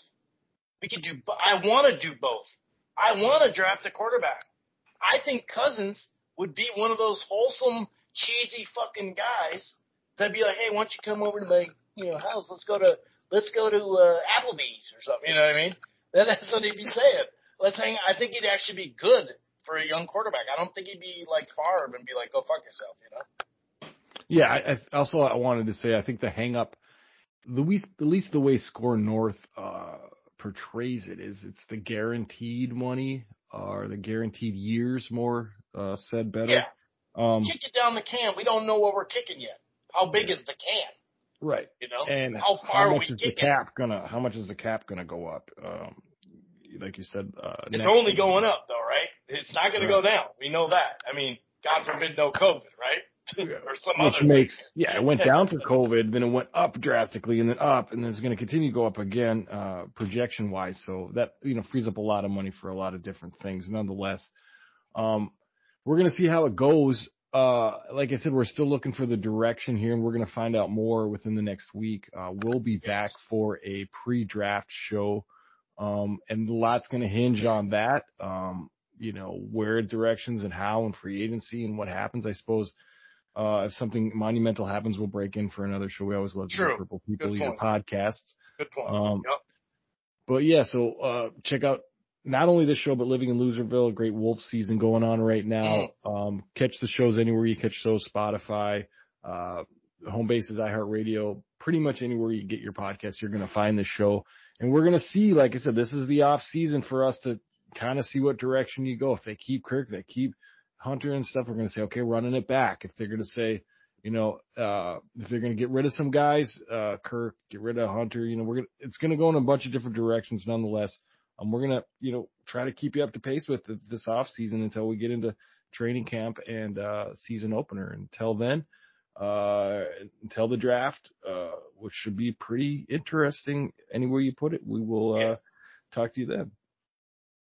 I want to do both. I want to draft a quarterback. I think Cousins would be one of those wholesome, cheesy fucking guys that'd be like, hey, why don't you come over to my house? Let's go to Applebee's or something. You know what I mean? That's what he'd be saying. Let's hang. I think he'd actually be good for a young quarterback. I don't think he'd be like Favre and be like, go fuck yourself, Yeah. I wanted to say, I think the hang up, at least the way Score North portrays it is, it's the guaranteed money or the guaranteed years, more said better. Yeah. Kick it down the can. We don't know what we're kicking yet. How big is the can? Right. And how far how much are we is the cap how much is the cap gonna go up? Like you said, it's only going up though, right? It's not gonna go down. We know that. I mean, God forbid no COVID, right? Or some it went down for COVID, then it went up drastically, and then up, and then it's gonna continue to go up again, projection wise. So that frees up a lot of money for a lot of different things. Nonetheless, we're gonna see how it goes. Like I said, we're still looking for the direction here, and we're going to find out more within the next week. We'll be back for a pre-draft show, and a lot's going to hinge on that, where directions and how and free agency and what happens. I suppose if something monumental happens, we'll break in for another show. We always love to do Purple People Eater podcasts. Good point. But yeah, so check out not only this show, but Living in Loserville, a great Wolf season going on right now. Catch the shows anywhere you catch shows, Spotify, Home Bases, iHeartRadio, pretty much anywhere you get your podcast, you're going to find the show. And we're going to see, like I said, this is the off season for us to kind of see what direction you go. If they keep Kirk, they keep Hunter and stuff, we're going to say, okay, running it back. If they're going to say, if they're going to get rid of some guys, Kirk, get rid of Hunter, it's going to go in a bunch of different directions nonetheless. We're going to, try to keep you up to pace with this off season until we get into training camp and season opener. Until then, until the draft, which should be pretty interesting anywhere you put it, we will talk to you then.